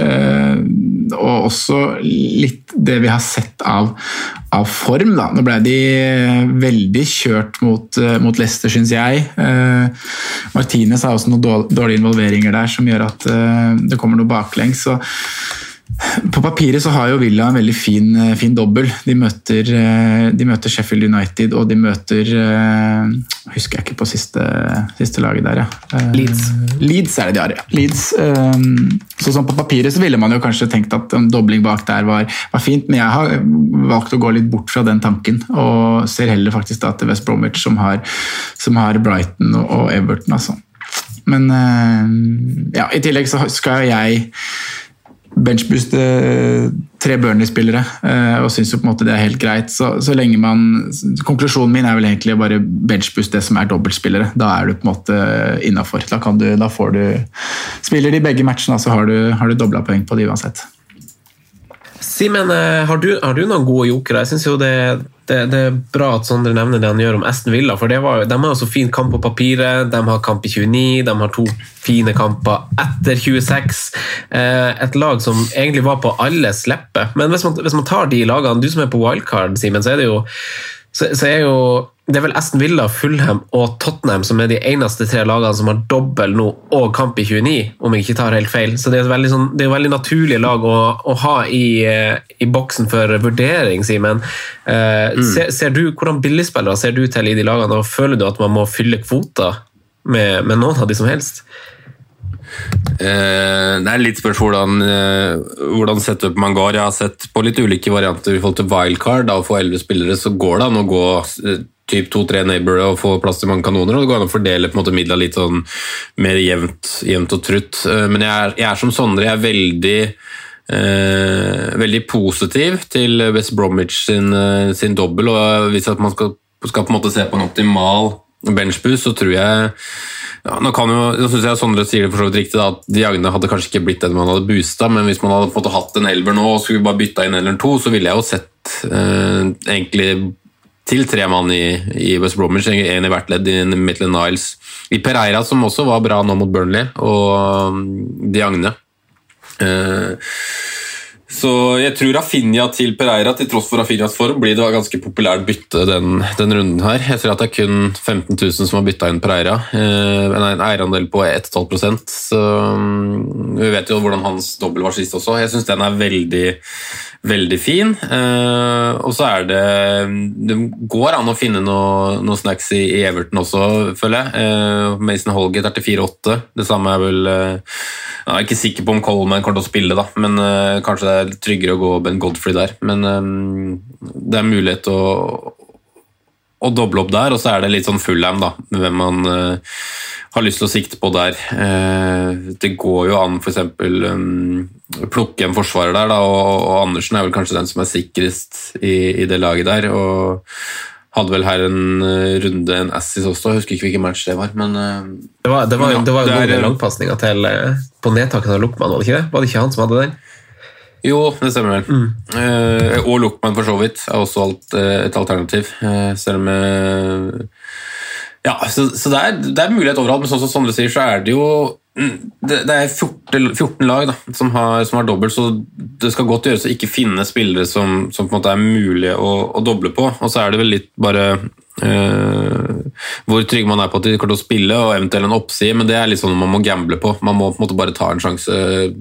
og også litt det vi har sett av form da. Nå ble de veldig kjørt mot Leicester, synes jeg. Martinez har også noen dårlige involveringer der som gjør at det kommer noe baklengs. Så på papiret så har jo Villa en veldig fin dobbel. De møter Sheffield United, og de møter husker jeg ikke på siste laget der, ja. Leeds det de har, ja. Leeds. Så sånn på papiret så ville man jo kanskje tenkt at en dobling bak der var fint, men jeg har valgt å gå litt bort fra den tanken, og ser heller faktisk da til West Bromwich som har Brighton og Everton, altså. Men ja, i tillegg så skal jeg benchbooste 3 Burnley-spillere, og synes jo på en måte det helt greit, så lenge konklusjonen min vel egentlig bare benchbooste det som dobbeltspillere, da du på en måte innenfor, da får du spiller de begge matchene, så har du doblet poeng på det uansett. Simen, har du noen gode jokere? Jeg synes jo det bra at Sondre nevner det han gjør om Aston Villa, for de har jo så fin kamp på papiret, de har kamp i 29, de har 2 fine kamper etter 26, et lag som egentlig var på alles leppe, men hvis man tar de lagene, du som på wildcard, Simen, så er det vel Aston Villa, Fulham og Tottenham som de eneste 3 lagene som har dobbel nå og kamp i 29, om jeg ikke tar helt feil. Så det er jo veldig naturlige lag å ha i boksen for vurdering, Simen. Ser du, hvordan billigspillere ser du til i de lagene, og føler du at man må fylle kvota med noen av de som helst? Det litt spørsmål hvordan setup man går. Jeg har sett på litt ulike varianter i forhold til wildcard, da å få 11 spillere, så går det an å gå typ 2-3 neighbor og få plass til mange kanoner, og det går an å fordele på en måte midler litt sånn mer jevnt og trutt. Men jeg som Sondre, jeg veldig positiv til West Bromwich sin dobbel, og hvis at man skal på en måte se på en optimal benchboost, så tror jeg nå synes jeg Sondre sier det for så vidt riktig da, at Diagne hadde kanskje ikke blitt det man hadde boostet, men hvis man hadde på en måte hatt en elver nå og skulle bare bytte inn eller 2, så ville jeg jo sett egentlig til 3 mann i West Bromwich, en i hvert ledd i Maitland-Niles, i Pereira som også var bra nå mot Burnley, og Diagne. Så jeg tror Rafinha til Pereira, til tross for Rafinhas form, blir det ganske populært bytte den runden her. Jeg tror at det kun 15 000 som har byttet inn Pereira, en eierandel på 1,5%, så vi vet jo hvordan hans dobbel var sist også. Jeg synes den veldig, veldig fin, og så det går an å finne noe snacks i Everton også, føler jeg. Mason Holgate til 4,8, det samme vel, jeg ikke sikker på om Coleman kommer til å spille da, men kanskje det tryggere å gå Ben Godfrey der, men det mulighet å doble opp der, og så det litt sånn Fulham da, hvem man har lyst til å sikte på der. Det går jo an for eksempel plukke en forsvarer der da, og Andersen vel kanskje den som sikrest i det laget der, og hadde vel her en runde, en assist også, jeg husker ikke hvilken match det var, men... Det var jo noen langpassninger til på nedtaket av Luckman, var det ikke det? Var det ikke han som hadde den? Jo, det stemmer vel. Og Luckman for så vidt også et alternativ, selv med... Ja, så det mulighet overalt, men sånn som Sondre sier, så det jo... Det 14 lag da, som har dobbelt, så det skal godt gjøres å ikke finne spillere som på en måte mulig å doble på, og så det vel litt bare hvor trygg man på at de kommer til å spille, og eventuelt en oppside, men det litt sånn man må gamble på, man må på en måte bare ta en sjanse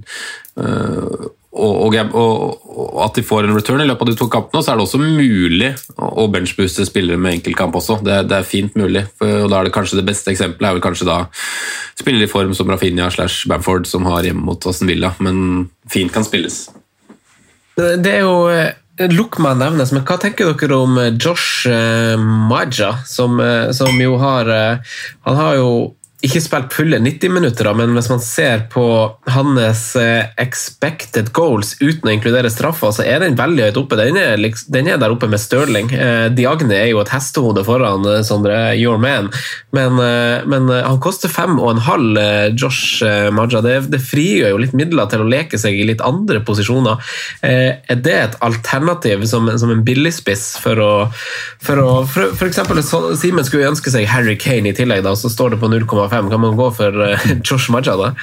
og at de får en return i løpet av de 2 kampene, så det også mulig å benchbooste spillere med enkeltkamp også. Det fint mulig, og da det kanskje det beste eksempelet vel kanskje da spillere i form som Rafinha/Bamford som har hjemme mot Aston Villa, men fint kan spilles. Det jo Luckman nevnes, men hva tenker dere om Josh Maja, som jo han har jo ikke spilt fulle 90 minutter, men hvis man ser på hans expected goals uten å inkludere straffer, så den veldig høyt oppe. Den der oppe med Sterling. Diagne jo et hestehode foran Sondre, your man. Men han koster 5,5, Josh Maja. Det frigjør jo litt midler til å leke seg i litt andre posisjoner. Det et alternativ som en billigspiss for eksempel, Simen skulle jo ønske seg Harry Kane i tillegg, da, så står det på 0,5. Kan man gå for Josh Maja da?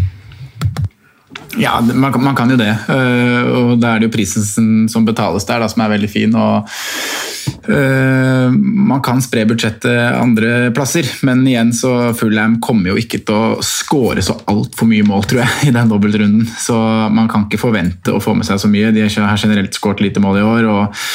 Ja, man kan jo det, og da det jo prisen som betales der da, som veldig fin, og man kan spre budsjettet andre plasser, men igjen så Fulham kommer jo ikke til å score så alt for mye mål, tror jeg, i den dobbeltrunden, så man kan ikke forvente å få med seg så mye. De har generelt skåret lite mål i år,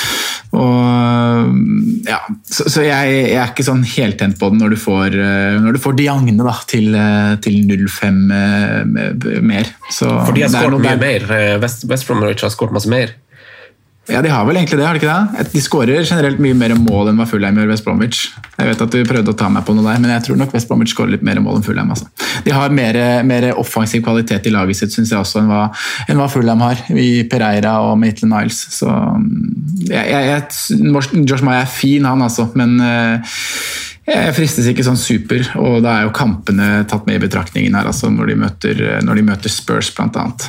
og ja, så jeg ikke sånn helt tent på den når du får Diagne da, til 0,5 mer. Så for de har skåret mye mer. West Bromwich har skåret masse mer. Ja, de har vel egentlig det, har de ikke det? De skårer generelt mye mer mål enn hva Fulham gjør West Bromwich. Jeg vet at du prøvde å ta meg på noe der, men jeg tror nok West Bromwich skårer litt mer mål enn Fulham. Altså. De har mer offensiv kvalitet i laget sitt, synes jeg også, enn hva Fulham har, i Pereira og Maitland-Niles. Så Josh Maja fin, han altså, men jeg fristes ikke sånn super, og da jo kampene tatt med i betraktningen her, altså, når de møter Spurs blant annet.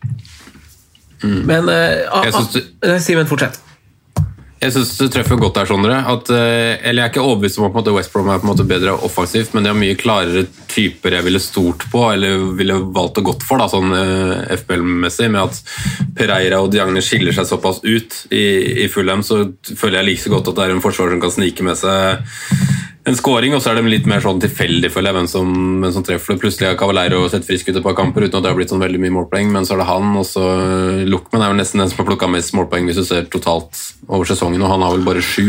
Men Simen, fortsett. Jeg synes du treffer godt der, Sondre, eller jeg ikke overbevist om at West Brom på en måte bedre offensivt, men de har mye klarere typer jeg ville stort på, eller ville valgt å gått for, da, sånn FPL-messig, med at Pereira og Diagne skiller seg såpass ut i Fulham, så føler jeg like så godt at det en forsvarer som kan snike med seg en scoring, og så det litt mer sånn tilfeldig, føler jeg, hvem som treffer. Plutselig har Cavaleiro sett frisk ut et par kamper, uten at det har blitt sånn veldig mye målpoeng, men så det han, og så Luckman jo nesten den som har plukket mest målpoeng hvis du ser totalt over sesongen, og han har vel bare 7,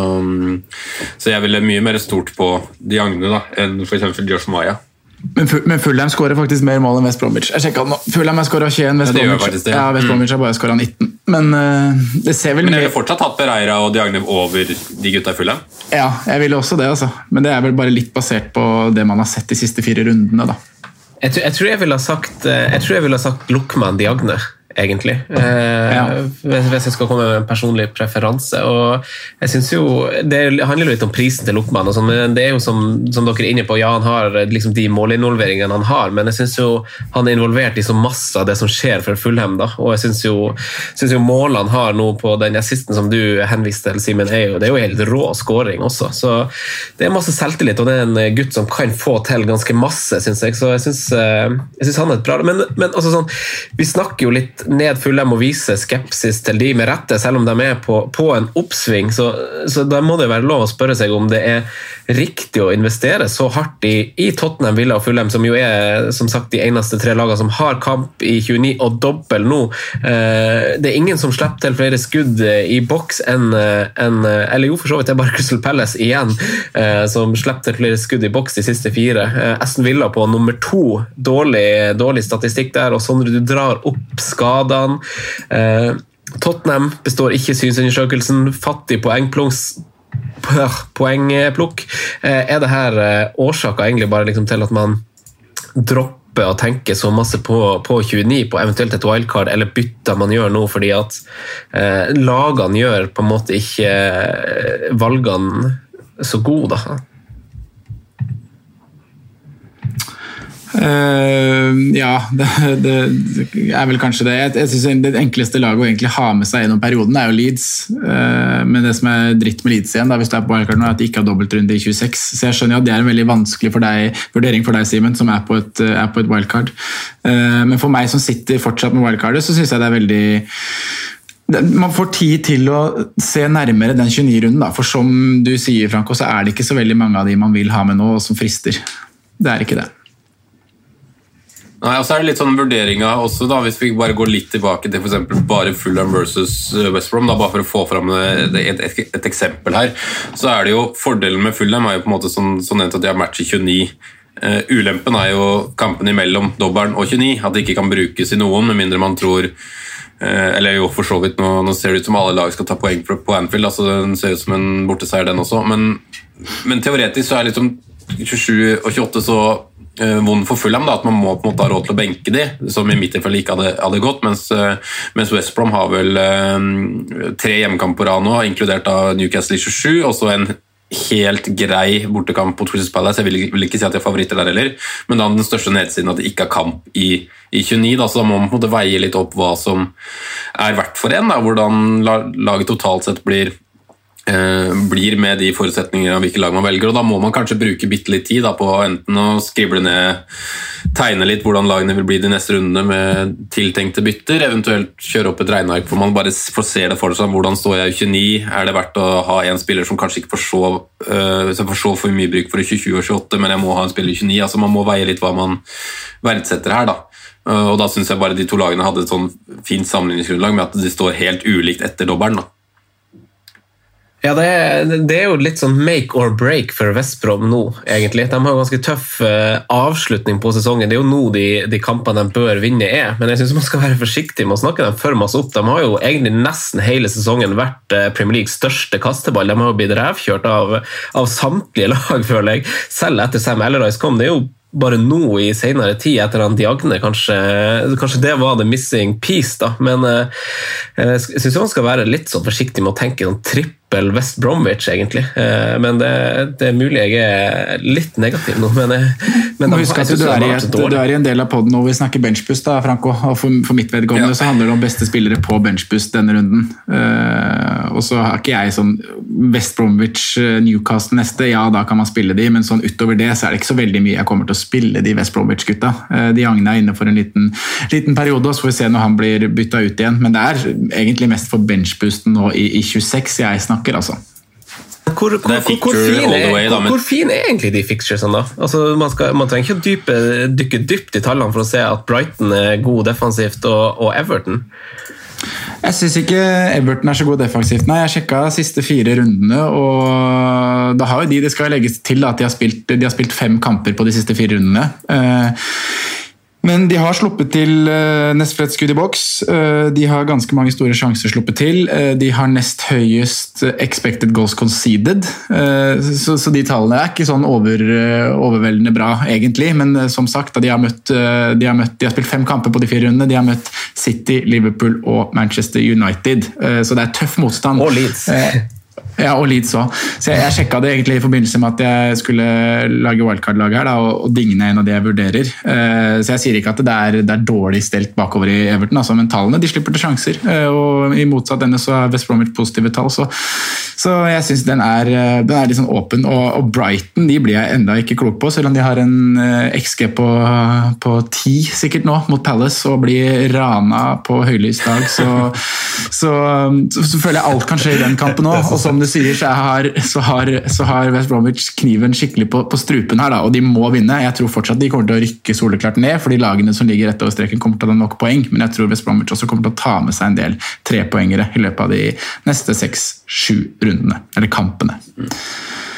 så jeg ville mye mer stort på Diagne da, enn for eksempel Josh Maja. Men Fulham skårer faktisk mer mål enn West Bromwich. Jeg sjekket nå. Fulham har skåret 21, West Bromwich har bare skåret 19. Men det ser vel... Men jeg fortsatt hatt Pereira og Diagne over de gutta i Fulham? Ja, jeg ville også det, altså. Men det vel bare litt basert på det man har sett de siste 4 rundene, da. Jeg tror jeg ville ha sagt Luckman Diagne, egentlig. Hvis jeg skal komme med en personlig preferanse. Og jeg synes jo, det handler litt om prisen til Luckman, og sånn, men det jo som dere inne på, ja, han har liksom de målinvolveringene han har, men jeg synes jo han involvert i så masse av det som skjer for Fulham, da, og jeg synes jo målene han har nå på den assisten som du henviste til, Simen, det jo helt rå scoring også, så det masse selvtillit, og det en gutt som kan få til ganske masse, synes jeg, så jeg synes han et bra, men altså sånn, vi snakker jo litt ned Fulham og vise skepsis til de med rette, selv om de på en oppsving, så da må det være lov å spørre seg om det riktig å investere så hardt i Tottenham, Villa og Fulham, som jo som sagt de eneste 3 lagene som har kamp i 29 og dobbel nå. Det ingen som slipper til flere skudd i boks eller jo for så vidt det bare Crystal Palace igjen, som slipper til flere skudd i boks de siste 4. Aston Villa på nummer 2, dårlig statistikk der, og sånn du drar opp skadene. Tottenham består ikke synsundersøkelsen, fattig poengplunks poengplukk. Det her årsaker egentlig bare liksom til at man dropper å tenke så masse på 29, på eventuelt et wildcard, eller bytter man gjør nå, fordi at lagene gjør på en måte ikke valgene så gode da? Ja, det vel kanskje det. Jeg synes det enkleste laget å egentlig ha med seg gjennom perioden jo Leeds, men det som dritt med Leeds igjen, da, hvis du på wildcard nå, at de ikke har dobbeltrunde i 26, så jeg skjønner at det en veldig vanskelig vurdering for deg, Simen, som på et wildcard. Men for meg som sitter fortsatt med wildcardet, så synes jeg det veldig man får tid til å se nærmere den 29-runden, da, for som du sier, Franco, så det ikke så veldig mange av de man vil ha med nå, som frister. Det ikke det. Nei, og så det litt sånn vurderinger også da, hvis vi bare går litt tilbake til for eksempel bare Fulham versus West Brom, da, bare for å få frem et eksempel her, så det jo fordelen med Fulham jo på en måte sånn nevnt at de har match i 29. Ulempen jo kampen imellom dobbelen og 29, at det ikke kan brukes i noen, med mindre man tror eller jo for så vidt, nå ser det ut som alle lag skal ta poeng på Anfield, altså den ser ut som en borteseier den også, men teoretisk så liksom 27 og 28 så vond for Fulham da, at man må på en måte ha råd til å benke de, som i mitt tilfelle ikke hadde gått, mens West Brom har vel 3 hjemmekamper på rad nå, inkludert av Newcastle i 27, og så en helt grei bortekamp på Crystal Palace. Jeg vil ikke si at de har favoritter der heller, men da den største nedsiden at det ikke kamp i 29, da, så da må man på en måte veie litt opp hva som verdt for en, da, hvordan laget totalt sett blir med de forutsetningene av hvilke lag man velger, og da må man kanskje bruke bitte litt tid da, på enten å skrible ned, tegne litt hvordan lagene vil bli de neste rundene med tiltenkte bytter, eventuelt kjøre opp et regneark hvor man bare får se det for seg, hvordan står jeg i 29, det verdt å ha en spiller som kanskje ikke får så for mye bruk for 27 og 28, men jeg må ha en spiller i 29, altså man må veie litt hva man verdsetter her da. Og da synes jeg bare de to lagene hadde et sånn fint sammenligningsgrunnlag med at de står helt ulikt etter dobbelen da. Ja, det jo litt sånn make or break for West Brom nå, egentlig. De har ganske tøff avslutning på sesongen. Det jo nå de kampene de bør vinne men jeg synes man skal være forsiktig med å snakke dem for masse opp. De har jo egentlig nesten hele sesongen vært Premier Leagues største kasteball. De har jo blitt revkjørt av samtlige lag, føler jeg. Selv etter Sam Allardyce kom, det jo bare nå i senere tid etter han Diagne, kanskje det var the missing piece da, men jeg synes man skal være litt sånn forsiktig med å tenke sånn trippel West Bromwich egentlig, men det mulig jeg litt negativ nå, men husk at du i en del av podden når vi snakker benchboost da, Franco, og for mitt vedkommende så handler det om beste spillere på benchboost denne runden, og så har ikke jeg sånn West Bromwich Newcastle neste, ja da kan man spille de, men sånn utover det så det ikke så veldig mye jeg kommer til å spille de West Bromwich-gutta. De Agne inne for en liten periode, så får vi se når han blir byttet ut igjen. Men det egentlig mest for benchboosten nå i 26 jeg snakker, altså. Hvor fin egentlig de fixturesene da? Altså, man trenger ikke å dykke dypt i tallene for å se at Brighton god defensivt og Everton. Jeg synes ikke Everton så god defensivt. Nei, jeg sjekket siste 4 rundene, og da har jo det skal legges til at de har spilt 5 kamper på de siste 4 rundene. Men de har sluppet til nest flest skudd i boks. De har ganske mange store sjanser sluppet til. De har nest høyest expected goals conceded. Så de tallene ikke sånn overveldende bra egentlig, men som sagt, de har spilt 5 kamper på de 4 rundene. De har møtt City, Liverpool og Manchester United. Så det tøff motstand. Og Leeds. Ja, og Leeds også. Så jeg sjekket det egentlig i forbindelse med at jeg skulle lage wildcard-lag her da, og digne en av det jeg vurderer. Så jeg sier ikke at det dårlig stelt bakover i Everton, altså, men tallene de slipper til sjanser, og i motsatt denne så West Bromwich positive tall, så jeg synes den litt sånn åpen, og Brighton de blir jeg enda ikke klok på, selv om de har en XG på 10 sikkert nå mot Palace, og blir rana på høylys dag, så føler jeg alt kan skje i den kampen nå, og som du sier, så har West Bromwich kniven skikkelig på strupen her, da, og de må vinne. Jeg tror fortsatt de kommer til å rykke soleklart ned, fordi lagene som ligger rett over streken kommer til å ha nok poeng, men jeg tror West Bromwich også kommer til å ta med seg en del 3-poengere i løpet av de neste 6-7 rundene, eller kampene.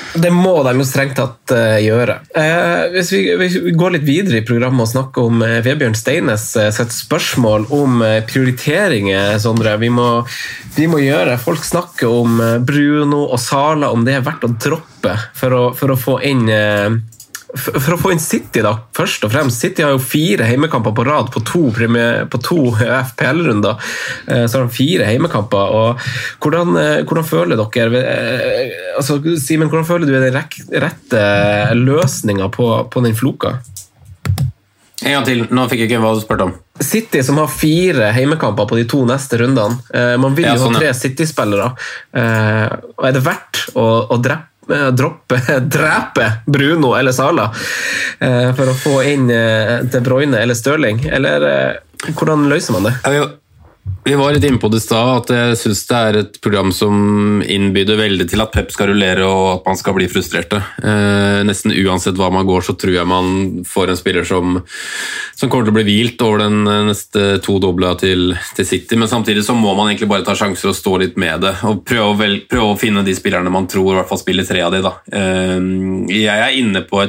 Det må de jo strengt tatt gjøre. Hvis vi går litt videre i programmet og snakker om Vebjørn Steines sitt spørsmål om prioriteringer, Sondre. Vi må gjøre. Folk snakker om Bruno og Sala, om det er verdt å droppe for å få inn City da, først og fremst. City har jo 4 heimekamper på rad på to FPL-runder, så har de 4 heimekamper, og hvordan føler dere, altså Simen, hvordan føler du er den rette løsningen på den floka? En gang til, nå fikk jeg ikke hva du spørte om. City som har 4 heimekamper på de 2 neste rundene, man vil jo ha 3 City-spillere, og er det verdt å drepe Bruno eller Sala for å få inn De Bruyne eller Sterling, eller hvordan løser man det? Vi var litt inne på det i sted, at jeg synes det er et program som innbyder veldig til at Pep skal rullere og at man skal bli frustrerte. Nesten uansett hva man går, så tror jeg man får en spiller som kommer til å bli hvilt over den neste 2 dobla til City, men samtidig så må man egentlig bare ta sjanser og stå litt med det, og prøve å finne de spillerne man tror i hvert fall spiller 3 av de da. Jeg er inne på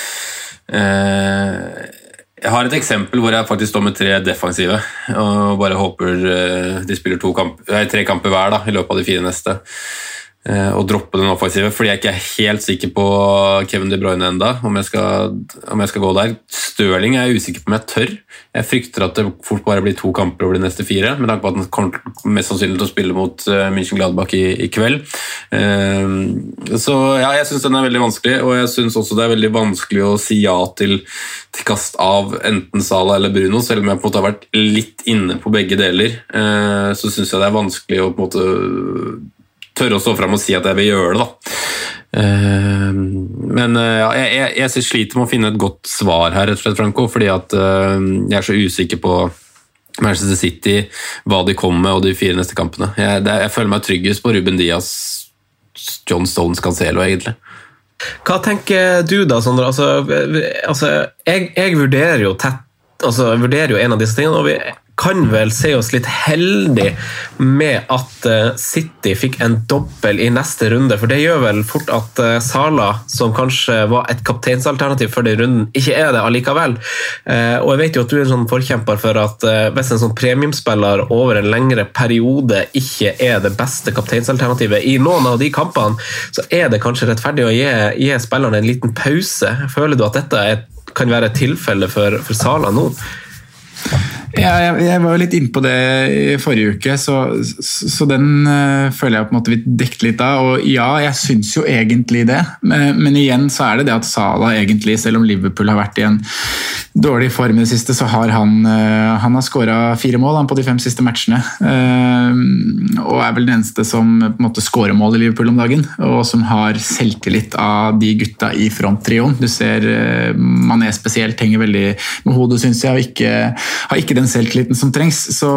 jeg har et eksempel hvor jeg faktisk står med 3 defensive, og bare håper de spiller 3 kamper hver da, i løpet av de 4 neste, og droppe den offensive, fordi jeg ikke er helt sikker på Kevin De Bruyne enda, om jeg skal gå der. Sterling er jeg usikker på om jeg tør. Jeg frykter at det fort bare blir 2 kamper over de neste 4, med tanke på at han kommer mest sannsynlig til å spille mot Mönchengladbach i kveld. Så ja, jeg synes den er veldig vanskelig, og jeg synes også det er veldig vanskelig å si ja til kast av enten Sala eller Bruno, selv om jeg på en måte har vært litt inne på begge deler, så synes jeg det er vanskelig å på en måte tørre å stå frem og si at jeg vil gjøre det da. Men ja, jeg sliter med å finne et godt svar her, rett og slett, Franco, fordi at jeg er så usikker på Manchester City, hva de kommer med, og de 4 neste kampene. Jeg føler meg tryggest på Ruben Dias, John Stones, Cancelo, egentlig. Hva tenker du da, Sondre? Altså, jeg vurderer jo en av disse tingene, og vi kan vel se oss litt heldig med at City fikk en dobbel i neste runde, for det gjør vel fort at Sala, som kanskje var et kapteinsalternativ for den runden, ikke er det allikevel. Og jeg vet jo at du er en sånn forkjemper for at hvis en sånn premiumspiller over en lengre periode ikke er det beste kapteinsalternativet i noen av de kampene, så er det kanskje rettferdig å gi spillerne en liten pause. Føler du at dette kan være et tilfelle for Sala nå? Ja, jeg var jo litt inne på det i forrige uke, så den føler jeg på en måte vi dekket litt av, og ja, jeg synes jo egentlig det, men igjen så er det at Sala egentlig, selv om Liverpool har vært i en dårlig form i det siste, så har han har skåret 4 mål på de 5 siste matchene, og er vel den eneste som på en måte skårer mål i Liverpool om dagen, og som har selvtillit av de gutta i fronttrioen. Du ser Mané spesielt henger veldig med hodet, synes jeg, og har ikke den selvtilliten som trengs, så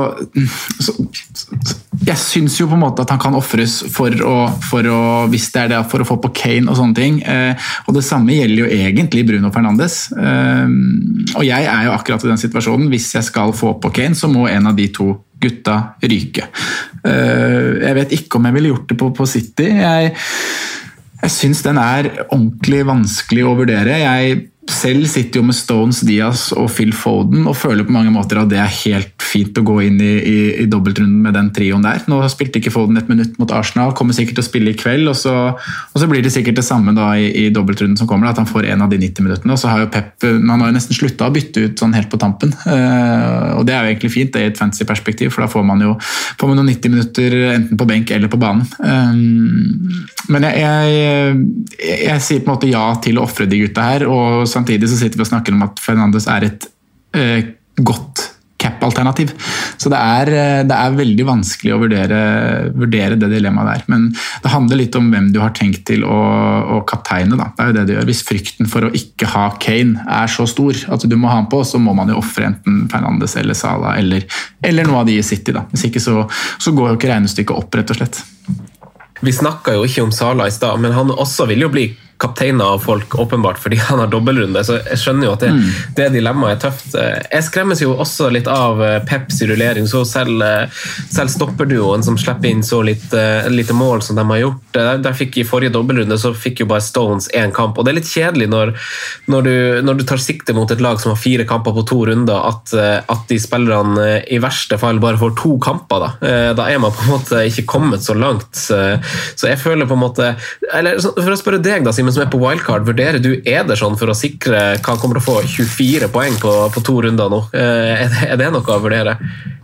jeg synes jo på en måte at han kan offres for å hvis det er det, for å få på Kane og sånne ting, og det samme gjelder jo egentlig Bruno Fernandes, og jeg er jo akkurat i den situasjonen. Hvis jeg skal få på Kane, så må en av de 2 gutta ryke. Jeg vet ikke om jeg ville gjort det på City. Jeg synes den er ordentlig vanskelig å vurdere. Jeg selv sitter jo med Stones, Diaz og Phil Foden og føler på mange måter at det er helt fint å gå inn i dobbeltrunden med den trioen der. Nå spilte ikke Foden 1 minutt mot Arsenal, kommer sikkert til å spille i kveld, og så blir det sikkert det samme da i dobbeltrunden som kommer, at han får en av de 90 minuttene, og så har jo Pep, man har jo nesten sluttet å bytte ut sånn helt på tampen, og det er jo egentlig fint, det er et fancy perspektiv, for da får man jo 90 minutter enten på benk eller på banen. Men jeg sier på en måte ja til å offre de gutta her, og samtidig så sitter vi og snakker om at Fernandes er et godt cap-alternativ. Så det er veldig vanskelig å vurdere det dilemmaet der. Men det handler litt om hvem du har tenkt til å kapteine. Da. Det er jo det det gjør. Hvis frykten for å ikke ha Kane er så stor at du må ha han på, så må man jo offre enten Fernandes eller Sala eller noe av de i City. Da. Hvis ikke så går jo ikke regnestykket opp, rett og slett. Vi snakket jo ikke om Sala i stad, men han også vil jo bli kapteiner av folk åpenbart fordi han har dobbeltrunde, så jeg skjønner jo at det dilemmaet er tøft. Jeg skremmes jo også litt av Peps rullering, så selv stopperduoen som slipper inn så lite mål som de har gjort. Der fikk i forrige dobbeltrunde så fikk jo bare Stones 1 kamp, og det er litt kjedelig når du tar sikte mot et lag som har 4 kamper på 2 runder, at de spillerne i verste fall bare får 2 kamper. Da er man på en måte ikke kommet så langt. Så jeg føler på en måte, eller for å spørre deg da, Simen, som er på wildcard, vurderer du Ederson for å sikre hva kommer til å få 24 poeng på 2 runder nå? Er det noe å vurdere?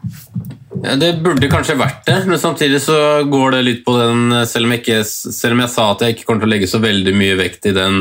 Det burde kanskje vært det, men samtidig så går det litt på den, selv om jeg sa at jeg ikke kommer til å legge så veldig mye vekt i den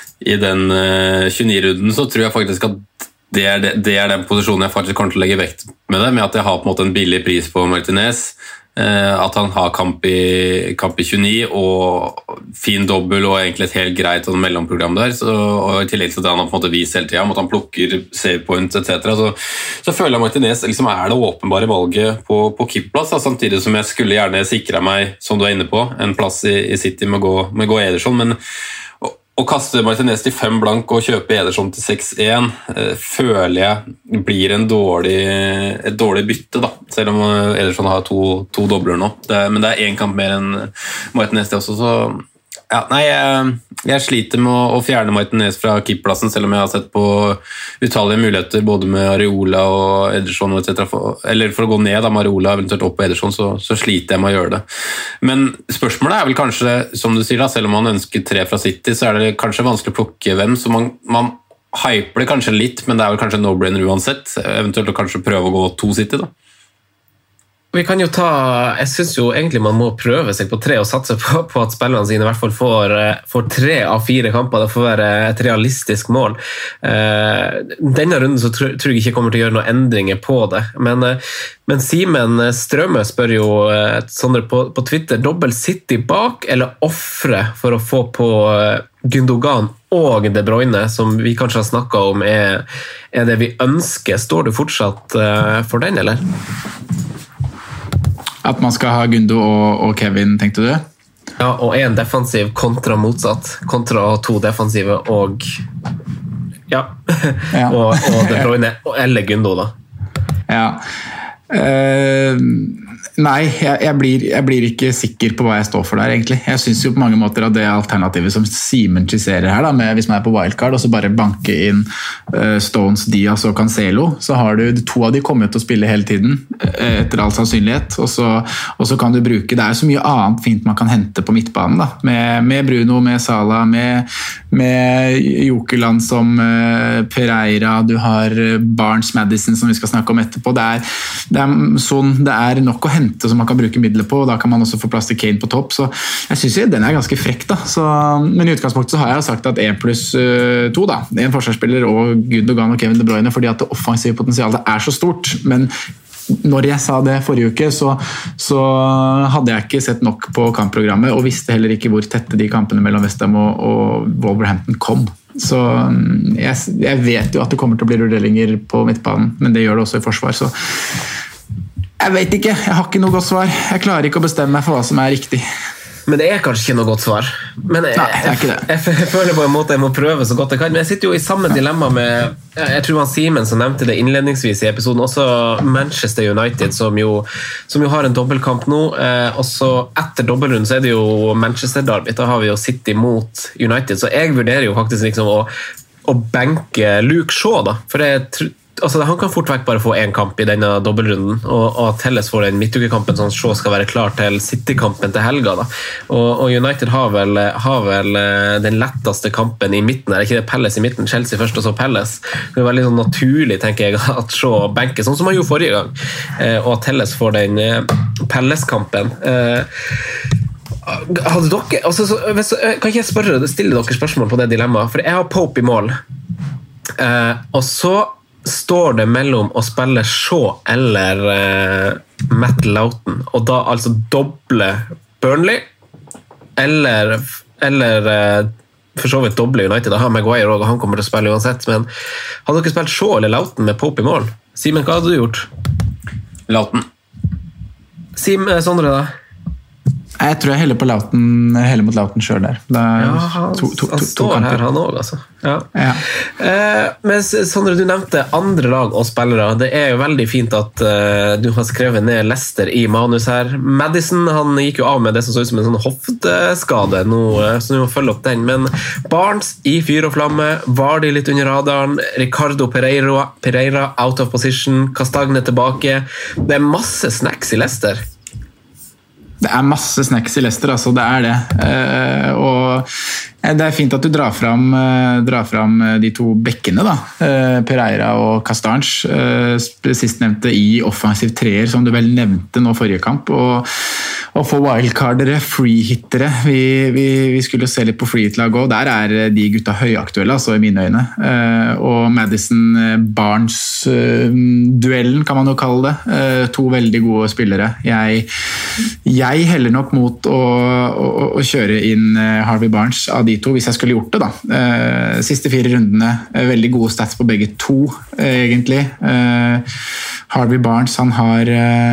29-runden, så tror jeg faktisk at det er den posisjonen jeg faktisk kommer til å legge vekt med det, med at jeg har på en måte en billig pris på Martinez, at han har kamp i 29 og fin dobbel og egentlig et helt greit mellomprogram der, og i tillegg til det han har på en måte vist hele tiden, at han plukker save points etc. Så føler jeg Martinez liksom er det åpenbare valget på keeperplass, samtidig som jeg skulle gjerne sikre meg, som du er inne på, en plass i City med gå Ederson, men å kaste Martinez til 5 blank og kjøpe Ederson til 6-1 føler jeg blir et dårlig bytte da, selv om Ederson har to dobler nå. Men det er 1 kamp mer enn Martinez det også, så ja, nei, jeg sliter med å fjerne Martinez fra keeperplassen, selv om jeg har sett på utallige muligheter både med Areola og Ederson etc. Eller for å gå ned da, med Areola eventuelt opp på Ederson, så sliter jeg med å gjøre det. Men spørsmålet er vel kanskje, som du sier da, selv om man ønsker 3 fra City, så er det kanskje vanskelig å plukke hvem, så man hyper det kanskje litt, men det er vel kanskje no-brainer uansett, eventuelt å kanskje prøve å gå 2 City da. Vi kan jo jeg synes jo egentlig man må prøve seg på 3 og satse på at spillerne sine i hvert fall får 3 av 4 kamper. Det får være et realistisk mål. Denne runden så tror jeg ikke kommer til å gjøre noen endringer på det. Men Simen Strømme spør jo Sondre på Twitter, dobbel City bak eller offre for å få på Gundogan og De Bruyne, som vi kanskje har snakket om, er det vi ønsker. Står du fortsatt for den, eller? At man skal ha Gundo og Kevin, tenkte du? Ja, og 1 defensiv kontra motsatt. Kontra 2 defensive og ja. og De Bruyne eller Gundo da. Ja. Nei, jeg blir ikke sikker på hva jeg står for der, egentlig. Jeg synes jo på mange måter at det alternativet som Simen skisserer her, da, hvis man er på wildcard, og så bare banke inn Stones, Diaz og Cancelo, så har du 2 av de kommet til å spille hele tiden, etter all sannsynlighet, og så kan du bruke, det er så mye annet fint man kan hente på midtbanen, da, med Bruno, med Salah, med Jokeland som Pereira, du har Barnes, Madison, som vi skal snakke om etterpå. Det er sånn, det er nok å hente som man kan bruke midler på, og da kan man også få plass til Kane på topp, så jeg synes jo den er ganske frekk da, men i utgangspunktet så har jeg sagt at 1+2 da, 1 forsvarsspiller og Gundogan og Kevin De Bruyne, fordi at det offensive potensialet er så stort, men når jeg sa det forrige uke, så hadde jeg ikke sett nok på kampprogrammet, og visste heller ikke hvor tette de kampene mellom West Ham og Wolverhampton kom. Så jeg vet jo at det kommer til å bli rulleringer på midtbanen, men det gjør det også i forsvar, så jeg vet ikke, jeg har ikke noe godt svar. Jeg klarer ikke å bestemme meg for hva som er riktig. Men det er kanskje ikke noe godt svar. Men jeg føler på en måte jeg må prøve så godt jeg kan. Men jeg sitter jo i samme dilemma med, jeg tror han Simen som nevnte det innledningsvis i episoden, også Manchester United, som jo har en dobbeltkamp nå. Og så etter dobbeltrunden så er det jo Manchester Derby. Da har vi jo City mot United. Så jeg vurderer jo faktisk liksom å benke Luke Shaw da. For han kan fort vekk bare få 1 kamp i denne dobbeltrunden, og at Telles får den midtukekampen sånn at Shaw skal være klar til City-kampen til helga da. Og United har vel den letteste kampen i midten, er ikke det Palace i midten, Chelsea først og så Palace. Det er veldig sånn naturlig, tenker jeg, at Shaw benker, sånn som han gjorde forrige gang, og at Telles får den Palace-kampen. Hadde dere, kan ikke jeg stille dere spørsmål på det dilemmaet, for jeg har Pope i mål, og så står det mellom å spille Shaw eller Matt Lowton, og da altså doble Burnley eller for så vidt doble United. Da har Maguire også, og han kommer til å spille uansett, men hadde dere spilt Shaw eller Lowton med Pope i mål? Simen, hva hadde du gjort? Lowton. Sondre da? Jeg tror jeg heller mot Lauten selv der. Han står her, han også, altså. Ja. Men Sondre, du nevnte andre lag og spillere. Det jo veldig fint at du har skrevet ned Leicester i manus her. Maddison, han gikk jo av med det som så ut som en sånn hofteskade nå, så du må følge opp den. Men Barnes i fyr og flamme, Vardy litt under radaren, Ricardo Pereira out of position, Castagne tilbake. Det masse snacks i Leicester. Det masse snacks i Leicester, altså, det det. Og det fint at du drar fram de to bekkene, da. Pereira og Castagne, sistnevnte i offensiv treer, som du vel nevnte nå forrige kamp. Og få wildcardere, freehittere. Vi skulle se litt på freehit-lag også. Der de gutta høyaktuelle, altså, i mine øyne. Og Madison-Barnes-duellen, kan man jo kalle det. To veldig gode spillere. Jeg heller nok mot å kjøre inn Harvey Barnes av de to, hvis jeg skulle gjort det da. Siste 4 rundene, veldig gode stats på begge to, egentlig. Harvey Barnes, han har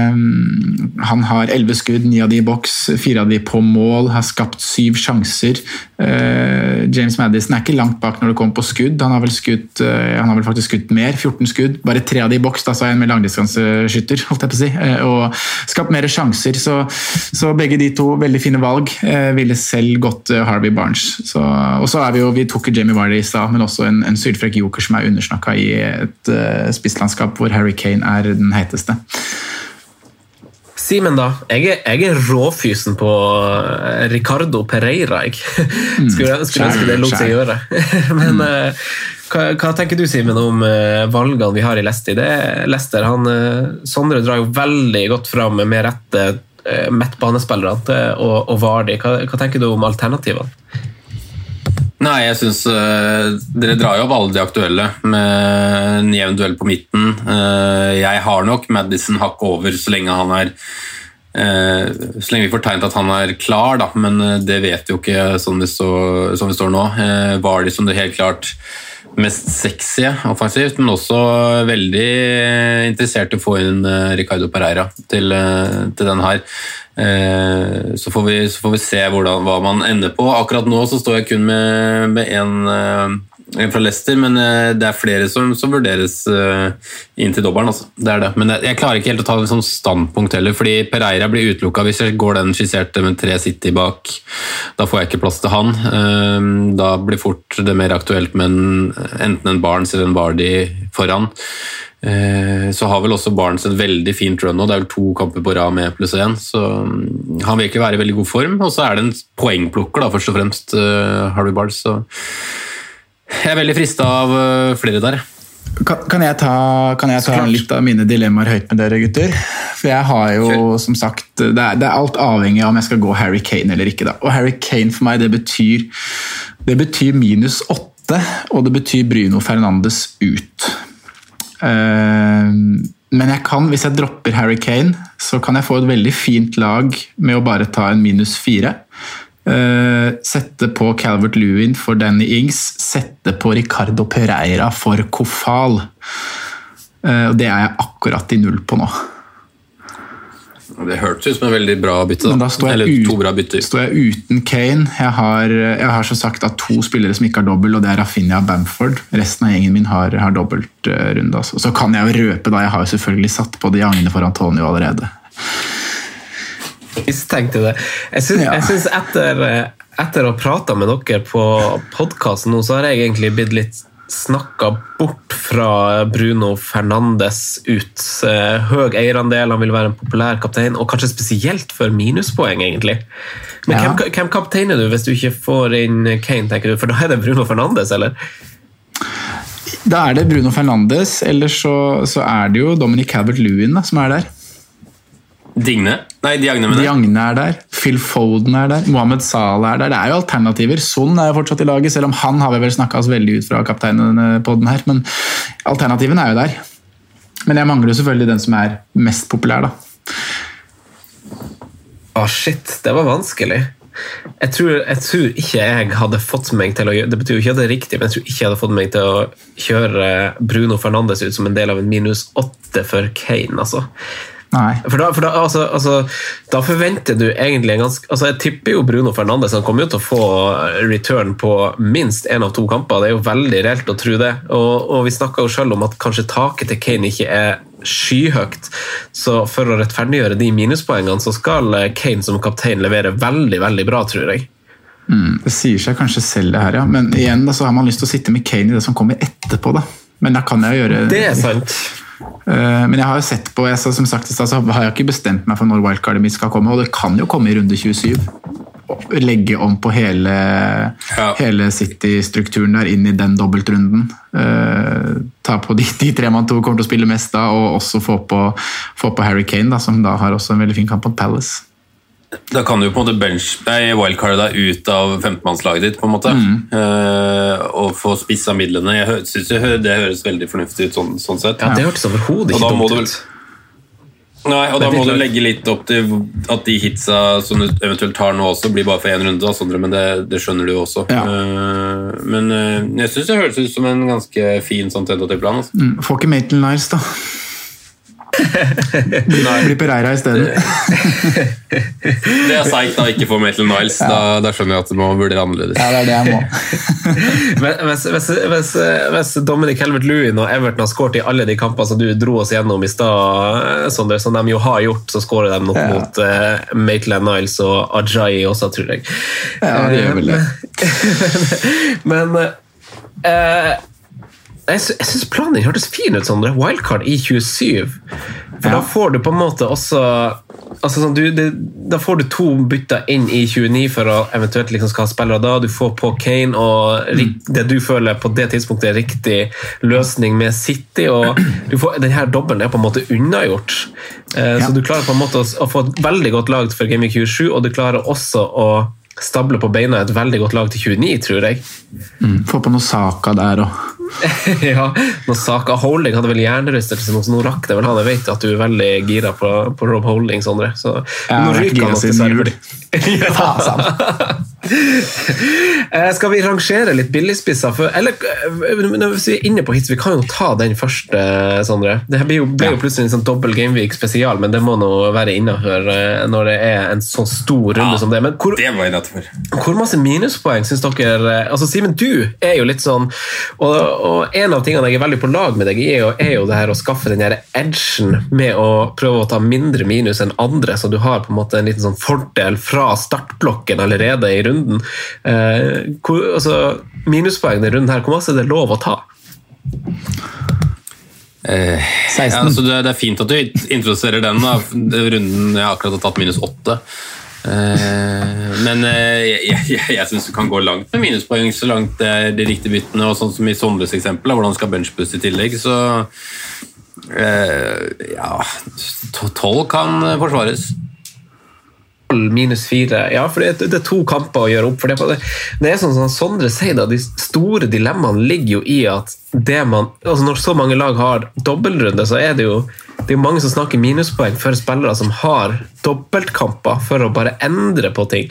11 skudd, 9 av de i boks, 4 av de på mål, har skapt 7 sjanser. James Maddison ikke langt bak når det kommer på skudd. Han har vel faktisk skutt mer, 14 skudd, bare 3 av de i boks, da så en med langdistanseskytter, holdt jeg på å si, og skapt mer sjanser, så begge de to veldig fine valg. Ville selv gått Harvey Barnes. Og så vi tok Jamie Vardy i stad, men også en sylfrekk joker som undersnakket i et spisslandskap hvor Harry Kane den heiteste. Simen da, jeg råfysen på Ricardo Pereira, jeg. Skulle ønske det lot seg gjøre. Men hva tenker du, Simen, om valgene vi har i Leicester? Sondre drar jo veldig godt fram med rette midtbanespillere og Vardy. Hva tenker du om alternativene? Nei, jeg synes dere drar jo av alle de aktuelle med en jevn duell på midten. Jeg har nok Maddison hakk over så lenge så lenge vi får tegnet at han klar da, men det vet vi jo ikke som vi står nå. Vardy som det helt klart mest sexy offensivt, men også veldig interessert i å få inn Ricardo Pereira til den her. Så får vi se hva man ender på. Akkurat nå så står jeg kun med en fra Leicester, men det flere som vurderes inn til dobbelen, altså. Det det. Men jeg klarer ikke helt å ta en sånn standpunkt heller, fordi Pereira blir utelukket hvis jeg går den skisserte med 3 City bak. Da får jeg ikke plass til han. Da blir fort det mer aktuelt med enten en Barnes eller en Vardy foran. Så har vel også Barnes et veldig fint run nå, det vel 2 kamper på rad med +1, så han vil ikke være i veldig god form, og så det en poengplukker da, først og fremst Harvey Barnes, så jeg veldig fristet av flere der. Kan jeg ta litt av mine dilemmaer høyt med dere, gutter? For jeg har jo, som sagt, det alt avhengig av om jeg skal gå Harry Kane eller ikke da, og Harry Kane for meg, det betyr -8, og det betyr Bruno Fernandes ut. Men hvis jeg dropper Harry Kane, så kan jeg få et veldig fint lag med å bare ta en -4, sette på Calvert-Lewin for Danny Ings, sette på Ricardo Pereira for Kofal. Og det jeg akkurat i 0 på nå. Det hørtes ut som en veldig bra bytte da. Eller 2 bra bytter. Står jeg uten Kane. Jeg har så sagt at 2 spillere som ikke har dobbelt, og det Rafinha og Bamford. Resten av gjengen min har dobbelt runde. Altså. Så kan jeg jo røpe da, jeg har jo selvfølgelig satt på de gangene for Antonio allerede. Jeg tenkte det. Jeg synes etter å ha pratet med dere på podcasten nå, så har jeg egentlig blitt litt snakket bort fra Bruno Fernandes ut. Høg eierandel, han vil være en populær kaptein, og kanskje spesielt for minuspoeng egentlig. Men hvem kapteiner du hvis du ikke får inn Kane, tenker du? For da det Bruno Fernandes, eller? Da det Bruno Fernandes, eller så det jo Dominic Calvert-Lewin som der. Digne? Nei, Diagne med det. Diagne der. Phil Foden der. Mohamed Salah der. Det jo alternativer. Son jo fortsatt i laget, selv om han har vi vel snakket oss veldig ut fra kapteinen på den her. Men alternativen jo der. Men jeg mangler jo selvfølgelig den som mest populær, da. Shit, det var vanskelig. Jeg tror ikke jeg hadde fått meg til å gjøre, det betyr jo ikke at det riktig, men jeg tror ikke jeg hadde fått meg til å kjøre Bruno Fernandes ut som en del av en -8 for Kane, altså. Nei. For da forventer du egentlig jeg tipper jo Bruno Fernandes, han kommer jo til å få return på minst en av 2 kamper, det er jo veldig reelt å tro det, og vi snakket jo selv om at kanskje taket til Kane ikke er skyhøgt, så for å rettferdiggjøre de minuspoengene så skal Kane som kaptein levere veldig, veldig bra, tror jeg. Det sier seg kanskje selv det her, ja. Men igjen da, så har man lyst til å sitte med Kane i det som kommer etterpå da. Men da kan jeg jo gjøre... Det er sant. Men jeg har jo sett på, som sagt, så har jeg ikke bestemt meg for når wildcardet mitt skal komme, og det kan jo komme i runde 27. Legge om på hele City-strukturen der inn i den dobbeltrunden. Ta på de 3 man tror kommer til å spille mest da, og også få på Harry Kane, da, som da har også en veldig fin kamp mot Palace. Da kan du på en måte wildcardet deg ut av 15-mannslaget ditt på en måte, og få spissa midlene. Jeg synes det høres veldig fornuftig ut sånn sett. Ja, det hørtes overhodet ikke dumt ut. Nei, og da må du legge litt opp til at de hitsa som du eventuelt tar nå også, blir bare for 1 runde, Sondre, men det skjønner du også. Ja. Men jeg synes det høres ut som en ganske fin sånn tentativ plan. Altså. Får ikke Maitland-Niles da. Blir Pereira i stedet. Det er seigt da, ikke få Maitland-Niles, da skjønner jeg at du må vurdere annerledes. Ja, det er det jeg må. Hvis Dominic Calvert-Lewin og Everton har skåret i alle de kampene som du dro oss gjennom i sted, Sondre, som de jo har gjort, så skårer de nok mot Maitland-Niles og Ajayi også, tror jeg. Ja, det gjør vel det. Men jeg synes planen hørtes fin ut, Sondre. Wildcard i 27. For da får du på en måte også da får du 2 bytter inn i 29 for å eventuelt liksom skal ha spillere da. Du får på Kane, og det du føler på det tidspunktet er riktig løsning med City, og denne dobbelen er på en måte unnagjort. Så du klarer på en måte å få et veldig godt lag for Game Week 27, og du klarer også å stable på beina et veldig godt lag til 29, tror jeg. Få på noe Saka der også. Ja, noe Saka. Holding hadde vel hjernerystelse, så nå rakk det vel han. Jeg vet at du er veldig gira på Rob Holding, Sondre. Så nå ryker han til seg. Skal vi rangere litt billigspisser? Eller hvis vi er inne på hits, vi kan jo ta den første, Sondre. Det ble jo plutselig en sånn dobbel Gameweek spesial, men det må nå være innenfor når det er en så stor runde som det. Men det var jeg rett for. Hvor masse minuspoeng synes dere? Altså Simen, du er jo litt sånn, og en av tingene jeg er veldig på lag med deg er jo det her å skaffe den her edgen med å prøve å ta mindre minus enn andre, så du har på en måte en liten sånn fordel fra startblokken allerede i runden. Minuspoeng i runden her, hvor masse er det lov å ta? 16. Altså det er fint at du introduserer den da. Runden jeg akkurat har tatt minus 8. Men jeg synes du kan gå langt med minuspoeng så langt det er de riktige byttene, og sånn som i Sondres eksempel, hvordan skal benchboost i tillegg, så 12 kan forsvares. Minus 4, ja, for det er 2 kamper å gjøre opp for det. Det er sånn som Sondre sier da, de store dilemmaene ligger jo i at når så mange lag har dobbeltrunde, så er det jo mange som snakker minuspoeng for spillere som har dobbeltkamper for å bare endre på ting.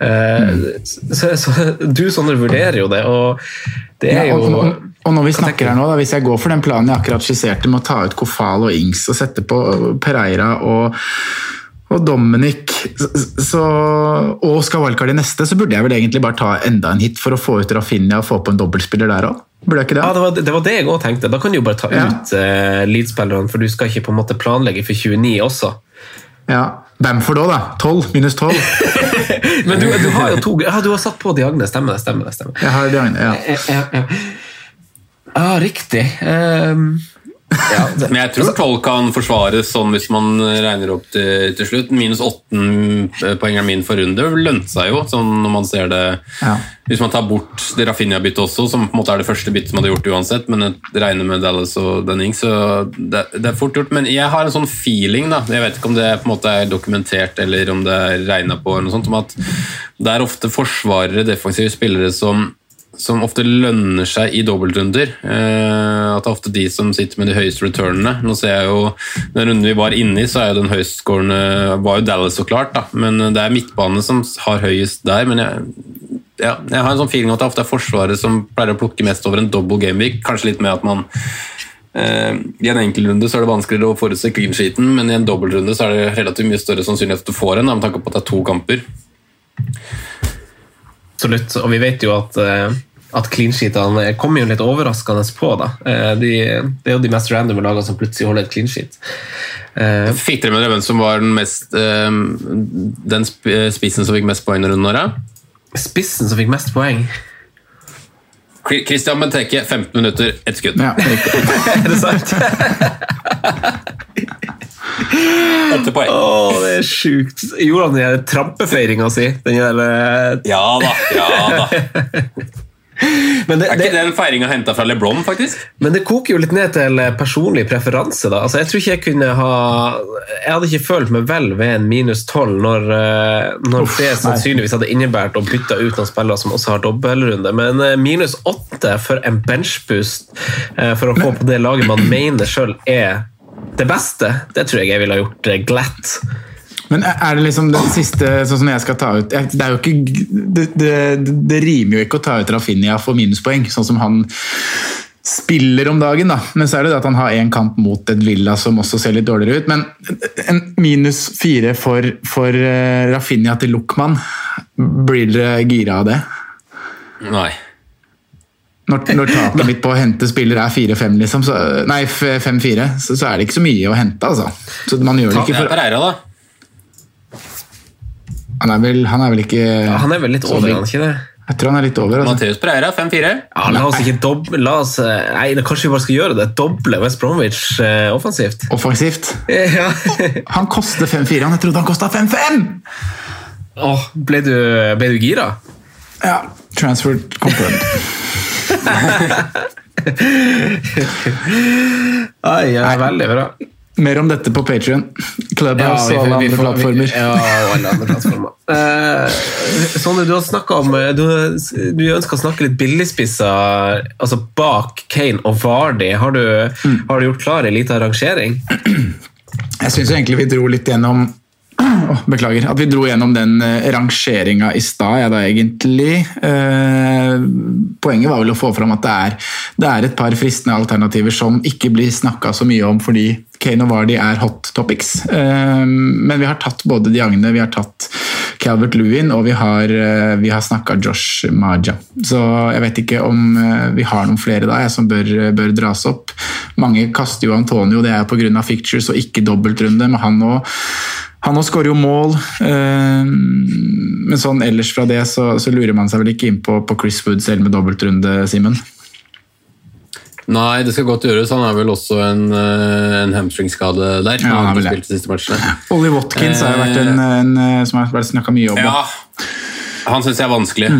Så du, Sondre, vurderer jo det, og det er jo... Og når vi snakker her nå, da, hvis jeg går for den planen jeg akkurat skisserte med å ta ut Kofal og Ings og sette på Pereira og Dominic og skal wildcard i neste, så burde jeg vel egentlig bare ta enda en hit for å få ut Rafinha og få på en dobbeltspiller der også. Burde jeg ikke det? Ja, det var det jeg også tenkte. Da kan du jo bare ta ut Leeds-spillerne, for du skal ikke på en måte planlegge for 29 også. Ja, Bamford også da. 12, minus 12. Men du har jo 2... Ja, du har satt på Diagne, stemmer det. Jeg har Diagne, ja. Ja, riktig. Men jeg tror 12 kan forsvares sånn hvis man regner opp til slutt. Minus 8 poenger min for runde lønte seg jo, sånn når man ser det. Hvis man tar bort det Rafinha-byttet også, som på en måte er det første byttet man hadde gjort uansett, men jeg regner med Dallas og Dunning, så det er fort gjort. Men jeg har en sånn feeling da, jeg vet ikke om det på en måte er dokumentert eller om det er regnet på eller noe sånt, om at det er ofte forsvarere, defensive spillere som ofte lønner seg i dobbeltrunder, at det er ofte de som sitter med de høyeste returnene. Nå ser jeg jo, den runden vi var inne i, så er jo den høyest scorende, var jo Dallas så klart da, men det er midtbane som har høyest der, men jeg har en sånn feeling at det ofte er forsvaret som pleier å plukke mest over en double gameweek, kanskje litt med at man I en enkelrunde så det vanskeligere å forutse clean sheeten, men i en dobbeltrunde så det relativt mye større sannsynlighet at du får en, med tanke på at det 2 kamper. Absolutt, og vi vet jo at clean sheetene kommer jo litt overraskende på da. Det jo de mest random lagene som plutselig holder et clean sheet. Fikk dere med dere hvem som var den spissen som fikk mest poeng under Nora? Spissen som fikk mest poeng? Christian Benteke, 15 minutter, 1 skudd. Ja, det sant? 8 poeng. Det sjukt. Gjorde han den trampefeiringen si? Ja da. Men ikke den feiringen hentet fra LeBron, faktisk? Men det koker jo litt ned til personlig preferanse da. Altså, jeg tror ikke jeg hadde ikke følt meg vel ved en -12 når det sannsynligvis hadde innebært å bytte ut noen spillere som også har dobbeltrunde, men -8 for en benchboost for å få på det laget man mener selv det beste, det tror jeg ville ha gjort glatt. Men det liksom det siste, sånn som jeg skal ta ut, det jo ikke, det rimer jo ikke å ta ut Rafinha for minuspoeng, sånn som han spiller om dagen da, men så det at han har en kamp mot et Villa som også ser litt dårligere ut, men en -4 for Rafinha til Lukman, blir dere gira av det? Nei. Når taket mitt på å hente spiller 4-5 liksom, 5-4, så det ikke så mye å hente altså. Så man gjør det ikke for... Pereira da? Han er vel ikke... Ja, han vel litt over, han ikke det? Jeg tror han litt over. Altså. Mateus Pereira, 5-4. Ja, la oss ikke doble... kanskje vi bare skal gjøre det. Doble West Bromwich offensivt. Offensivt? Ja. Han koster 5-4, jeg trodde han kostet 5-5! Ble du gira? Ja, transfer confirmed. Veldig bra. Mer om dette på Patreon, Clubhouse og alle andre plattformer. Ja, og alle andre plattformer. Sondre, du har snakket om du ønsker å snakke litt billigspisser altså bak Kane og Vardy. Har du gjort klar en liten rangering? Jeg synes egentlig vi dro litt gjennom beklager, at vi dro gjennom den rangeringen i stad, da egentlig. Poenget var vel å få fram at det et par fristende alternativer som ikke blir snakket så mye om, fordi Kane og Vardy hot topics. Men vi har tatt både Diagne, vi har tatt Calvert-Lewin, og vi har snakket Josh Maja. Så jeg vet ikke om vi har noen flere da, som bør dras opp. Mange kaster jo Antonio, det på grunn av fictures og ikke dobbeltrunde, men han nå skårer jo mål, men sånn ellers fra det så lurer man seg vel ikke inn på Chris Wood selv med dobbeltrunde, Simen? Nei, det skal godt gjøres. Han vel også en hamstringskade der. Ja, han har spilt de siste matchene. Ollie Watkins har jo vært en som har vært snakket mye om. Ja, han synes jeg vanskelig.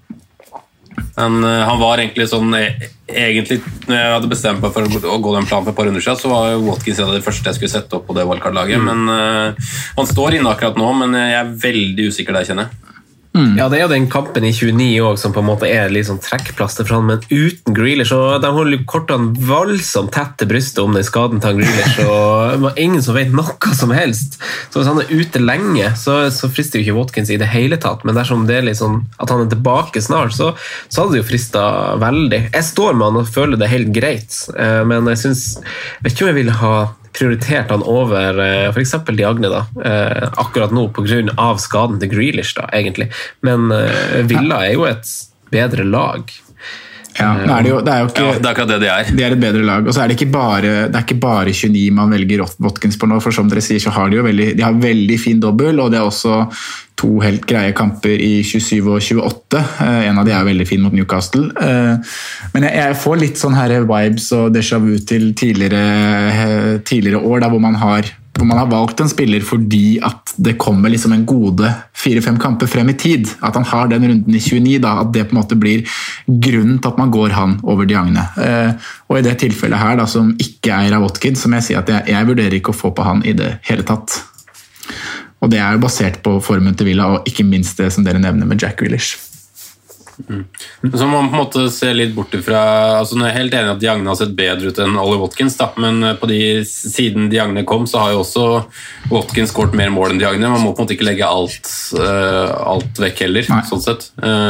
Han var egentlig sånn egentlig, når jeg hadde bestemt meg for å gå den planen for et par runder siden, så var Watkins det første jeg skulle sette opp på det wildcard-laget, men han står inne akkurat nå, men jeg veldig usikker der, kjenner jeg. Ja, det jo den kampen i 29 også, som på en måte litt sånn trekkplaster for han, men uten Grealish, og de holder jo kortene voldsomt tett til brystet om den skaden til Grealish, og ingen som vet noe som helst. Så hvis han ute lenge, så frister jo ikke Watkins i det hele tatt, men dersom det litt sånn at han tilbake snart, så hadde det jo fristet veldig. Jeg står med han og føler det helt greit, men jeg vet ikke om jeg vil ha prioritert han over for eksempel Diagne da, akkurat nå på grunn av skaden til Grealish da, egentlig. Men Villa jo et bedre lag. Ja, det jo ikke, ja, det akkurat det de De et bedre lag, og så det ikke bare 29 man velger Watkins på nå, for som dere sier så har de har veldig fin dobbel, og det også 2 helt greie kamper i 27 og 28. En av de veldig fin mot Newcastle. Men jeg får litt sånn her vibes og déjà vu til tidligere år, da, hvor man har valgt en spiller fordi at det kommer liksom en gode 4-5 kamper frem i tid. At han har den runden i 29, da, at det på en måte blir grunnen til at man går han over Diagne. Og i det tilfellet her, da, som ikke av Watkins, som jeg sier at jeg vurderer ikke å få på han i det hele tatt. Og det jo basert på formen til Villa, og ikke minst det som dere nevner med Jack Grealish. Så man på en måte ser litt bort ifra, altså nå er jeg helt enig at Diagne har sett bedre ut enn Ollie Watkins da, men siden Diagne kom så har jo også Watkins skåret mer mål enn Diagne. Man må på en måte ikke legge alt vekk heller. Sånn sett.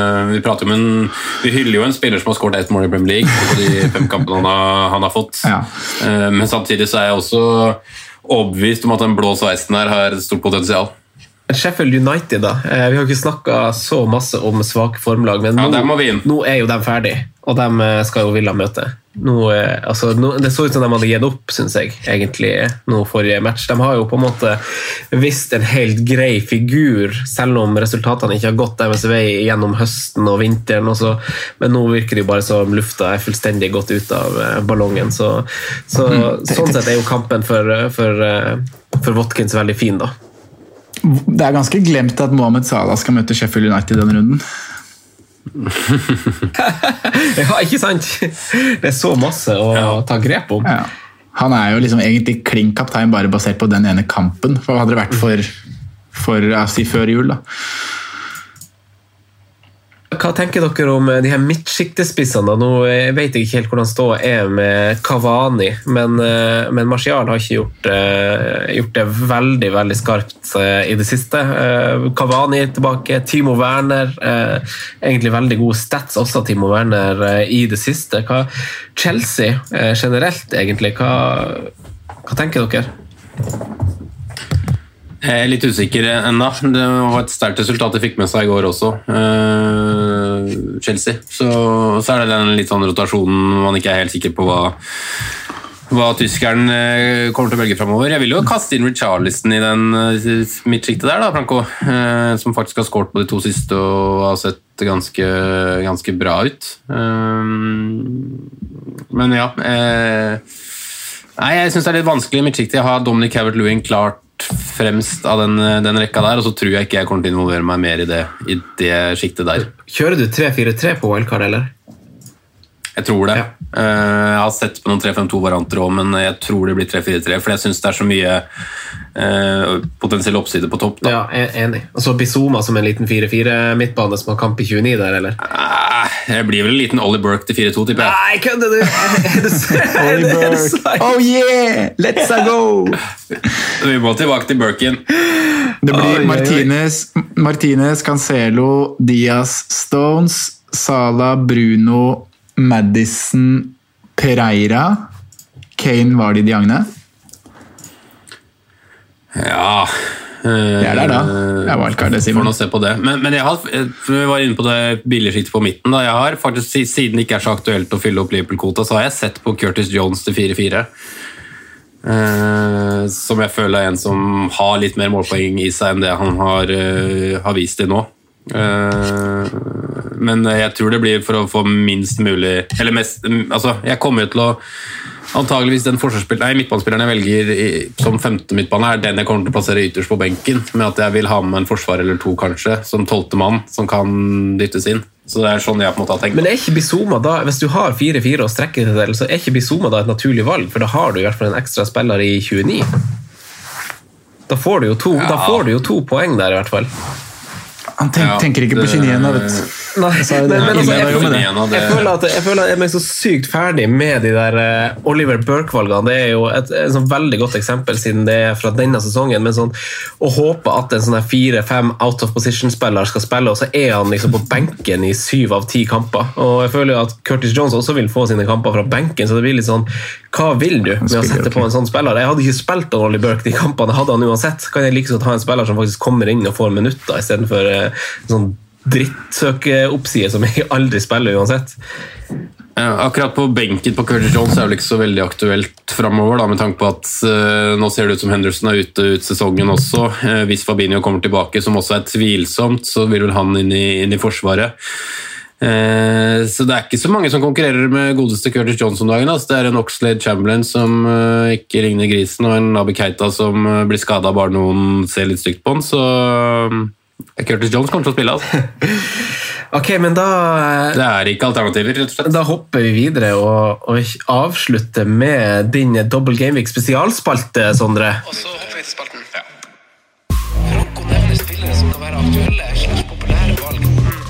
Vi hyller jo en spiller som har skåret 1 mål i Premier League på de 5 kampene han har fått, men samtidig så er jeg også overbevist om at den blå sveisen her har et stort potensial. Sheffield United da, vi har ikke snakket så masse om svake formlag, men nå er jo de ferdig, og de skal jo Villa møte. Det så ut som de hadde gitt opp, synes jeg, egentlig, nå forrige match. De har jo på en måte vist en helt grei figur, selv om resultatene ikke har gått deres vei gjennom høsten og vinteren, men nå virker det jo bare som lufta er fullstendig gått ut av ballongen, så sånn sett er jo kampen for Watkins veldig fin da. Det er ganske glemt at Mohamed Salah skal møte Sheffield United i denne runden. Ja, ikke sant? Det er så masse å ta grep om. Ja. Han er jo liksom egentlig klink kaptein bare basert på den ene kampen. For hva hadde det vært før jul da? Hva tenker dere om de her midtskiktespissene? Nå vet jeg ikke helt hvordan stå er med Cavani, men Martial har ikke gjort det veldig, veldig skarpt i det siste. Cavani er tilbake, Timo Werner, egentlig veldig gode stats også Timo Werner i det siste. Chelsea generelt egentlig, hva tenker dere? Jeg er litt usikker enda. Det var et sterkt resultat de fikk med seg i går også, Chelsea. Så er det den litt sånn rotasjonen man ikke er helt sikker på hva tyskeren kommer til å velge fremover. Jeg vil jo kaste inn Richarlison i den midtskiktet der da, Franco, som faktisk har skåret på de 2 siste og har sett ganske bra ut. Men ja, jeg synes det er litt vanskelig i midtskiktet. Jeg har Dominic Calvert-Lewin klart fremst av den rekka der, og så tror jeg ikke jeg kommer til å involvere meg mer i det skiktet der. Kjører du 3-4-3 på wildcard, eller? Jeg tror det. Jeg har sett på noen 3-5-2-varianter også, men jeg tror det blir 3-4-3, for jeg synes det er så mye potensiell oppside på topp. Da. Ja, jeg er enig. Og så Bizuma som en liten 4-4-midtbane som har kamp i 29 der, eller? Det blir vel en liten Ollie Burke til 4-2, tipper jeg. Nei, kødder du? Ollie Burke. Oh yeah! Let's go! Vi må tilbake til Burken. Det blir Martinez, Cancelo, Diaz, Stones, Salah, Bruno, Maddison, Pereira. Kane var det i Diagne? Ja, det er der da. Jeg valgte det, Simon. Får nå se på det. Men vi var inne på det billigskiktet på midten. Da. Jeg har faktisk, siden det ikke er så aktuelt å fylle opp Liverpool-kvota, så har jeg sett på Curtis Jones til 4-4. Som jeg føler er en som har litt mer målpoeng i seg enn det han har vist til nå. Men jeg tror det blir for å få minst mulig, eller mest, altså jeg kommer til å antageligvis den midtbanespilleren jeg velger som 5. midtbane er den jeg kommer til å plassere ytterst på benken, med at jeg vil ha med en forsvar eller 2 kanskje, som 12. mann som kan dyttes inn. Så det er sånn jeg på en måte har tenkt. Men er ikke Bizuma da, hvis du har 4-4 og strekker til det, så er ikke Bizuma da et naturlig valg, for da har du i hvert fall en ekstra spiller i 29. Da får du jo 2 poeng der i hvert fall. Han tenker ikke på 29, vet du. Nei, men altså, jeg føler at jeg er så sykt ferdig med de der Oliver Burke-valgene. Det er jo et sånn veldig godt eksempel siden det er fra denne sesongen, men sånn, å håpe at en sånn 4-5 out of position-spiller skal spille, og så er han liksom på benken i 7 av 10 kamper. Og jeg føler jo at Curtis Jones også vil få sine kamper fra benken, så det blir litt sånn, hva vil du med å sette på en sånn spiller? Jeg hadde ikke spilt av Oliver Burke de kampene, hadde han uansett. Kan jeg like så ta en spiller som faktisk kommer inn og får minutter, i stedet for sånn drittsøkeoppside som jeg aldri spiller uansett. Akkurat på benken på Curtis Jones er det ikke så veldig aktuelt fremover, da, med tanke på at nå ser det ut som Henderson er ute ut sesongen også. Hvis Fabinho kommer tilbake, som også er tvilsomt, så vil vel han inn i forsvaret. Så det er ikke så mange som konkurrerer med godeste Curtis Jones om dagen. Altså. Det er en Oxlade-Chamberlain som ikke ligner grisen, og en Naby Keita som blir skadet bare noen ser litt stygt på han, så Curtis Jones kommer til å spille, altså. Ok, men da det er ikke alternativer, rett og slett. Da hopper vi videre og avslutter med din Double Game Week spesialspalte, Sondre. Og så hopper vi til spalten. Franco nevner spillere som kan være aktuelle / populære valg. Rådet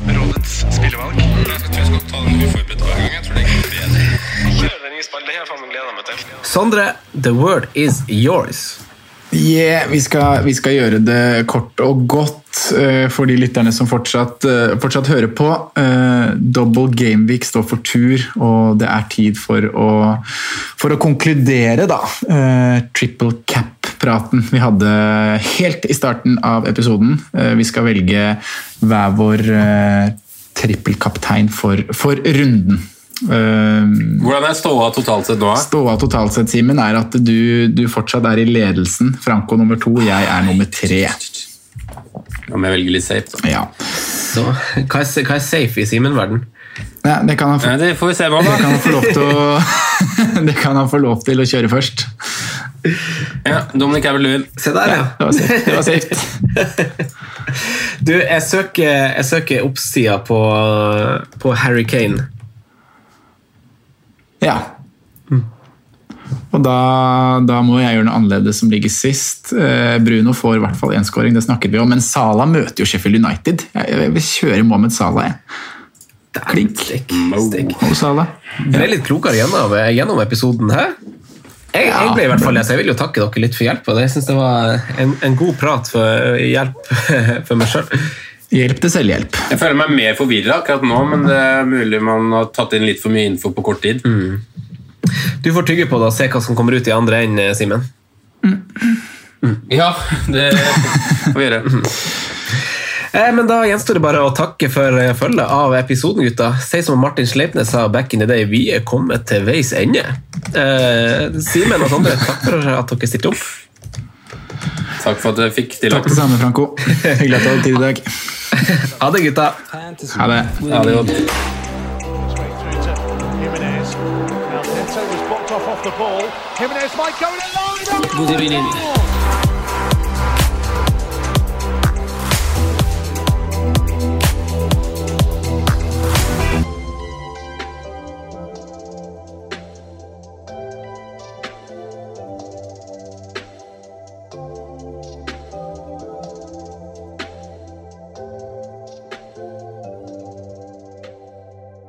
Årets spillevalg. Jeg tror jeg skal ta den uforberedt hver gang. Jeg tror det går bedre. Kjør det nye spillet. Det her faen meg gleder jeg meg til. Sondre, the word is yours. Vi skal gjøre det kort og godt for de lytterne som fortsatt hører på. Double Game Week står for tur, og det er tid for å konkludere da. Triple Cap-praten vi hadde helt i starten av episoden. Vi skal velge hver vår trippelkaptein for runden. Hvordan er ståa totalt sett nå? Ståa totalt sett, Simen, er at du fortsatt er i ledelsen. Franco nummer 2, jeg er nummer 3. Ja, men jeg velger litt safe da. Ja. Så, hva er safe i Simen-verden? Nei, det kan han det får vi se på da. Det kan han få lov til å kjøre først. Ja, Dominic Calvert-Lewin. Se der, ja. Det var safe. Du, jeg søker oppsida på Harry Kane. Ja. Og da må jeg gjøre noe annerledes som ligger sist. Bruno får i hvert fall 1 scoring, det snakket vi om. Men Salah møter jo Sheffield United. Jeg vil kjøre Mohamed Salah. Klink. Stikk. Salah. Jeg ble litt klokere gjennom episoden her. Jeg ble i hvert fall jeg vil jo takke dere litt for hjelp. Jeg synes det var en god prat for hjelp for meg selv. Hjelp til selvhjelp. Jeg føler meg mer forvirret akkurat nå, men det er mulig man har tatt inn litt for mye info på kort tid. Du får tygge på det og se hva som kommer ut i andre enden, Simen. Ja, det får vi gjøre. Men da gjenstår det bare å takke for følget av episoden, gutta. Si som Martin Sleipnes sa back in the day, vi er kommet til veis ende. Simen og Sondre, takk for at dere stilte opp. Takk for at jeg fikk stille opp. Takk det samme, Franco. Hyggelig at du hadde tid i dag. Ha det, gutta. Ha det. Ja, det var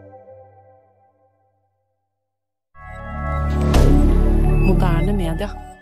Moderne media.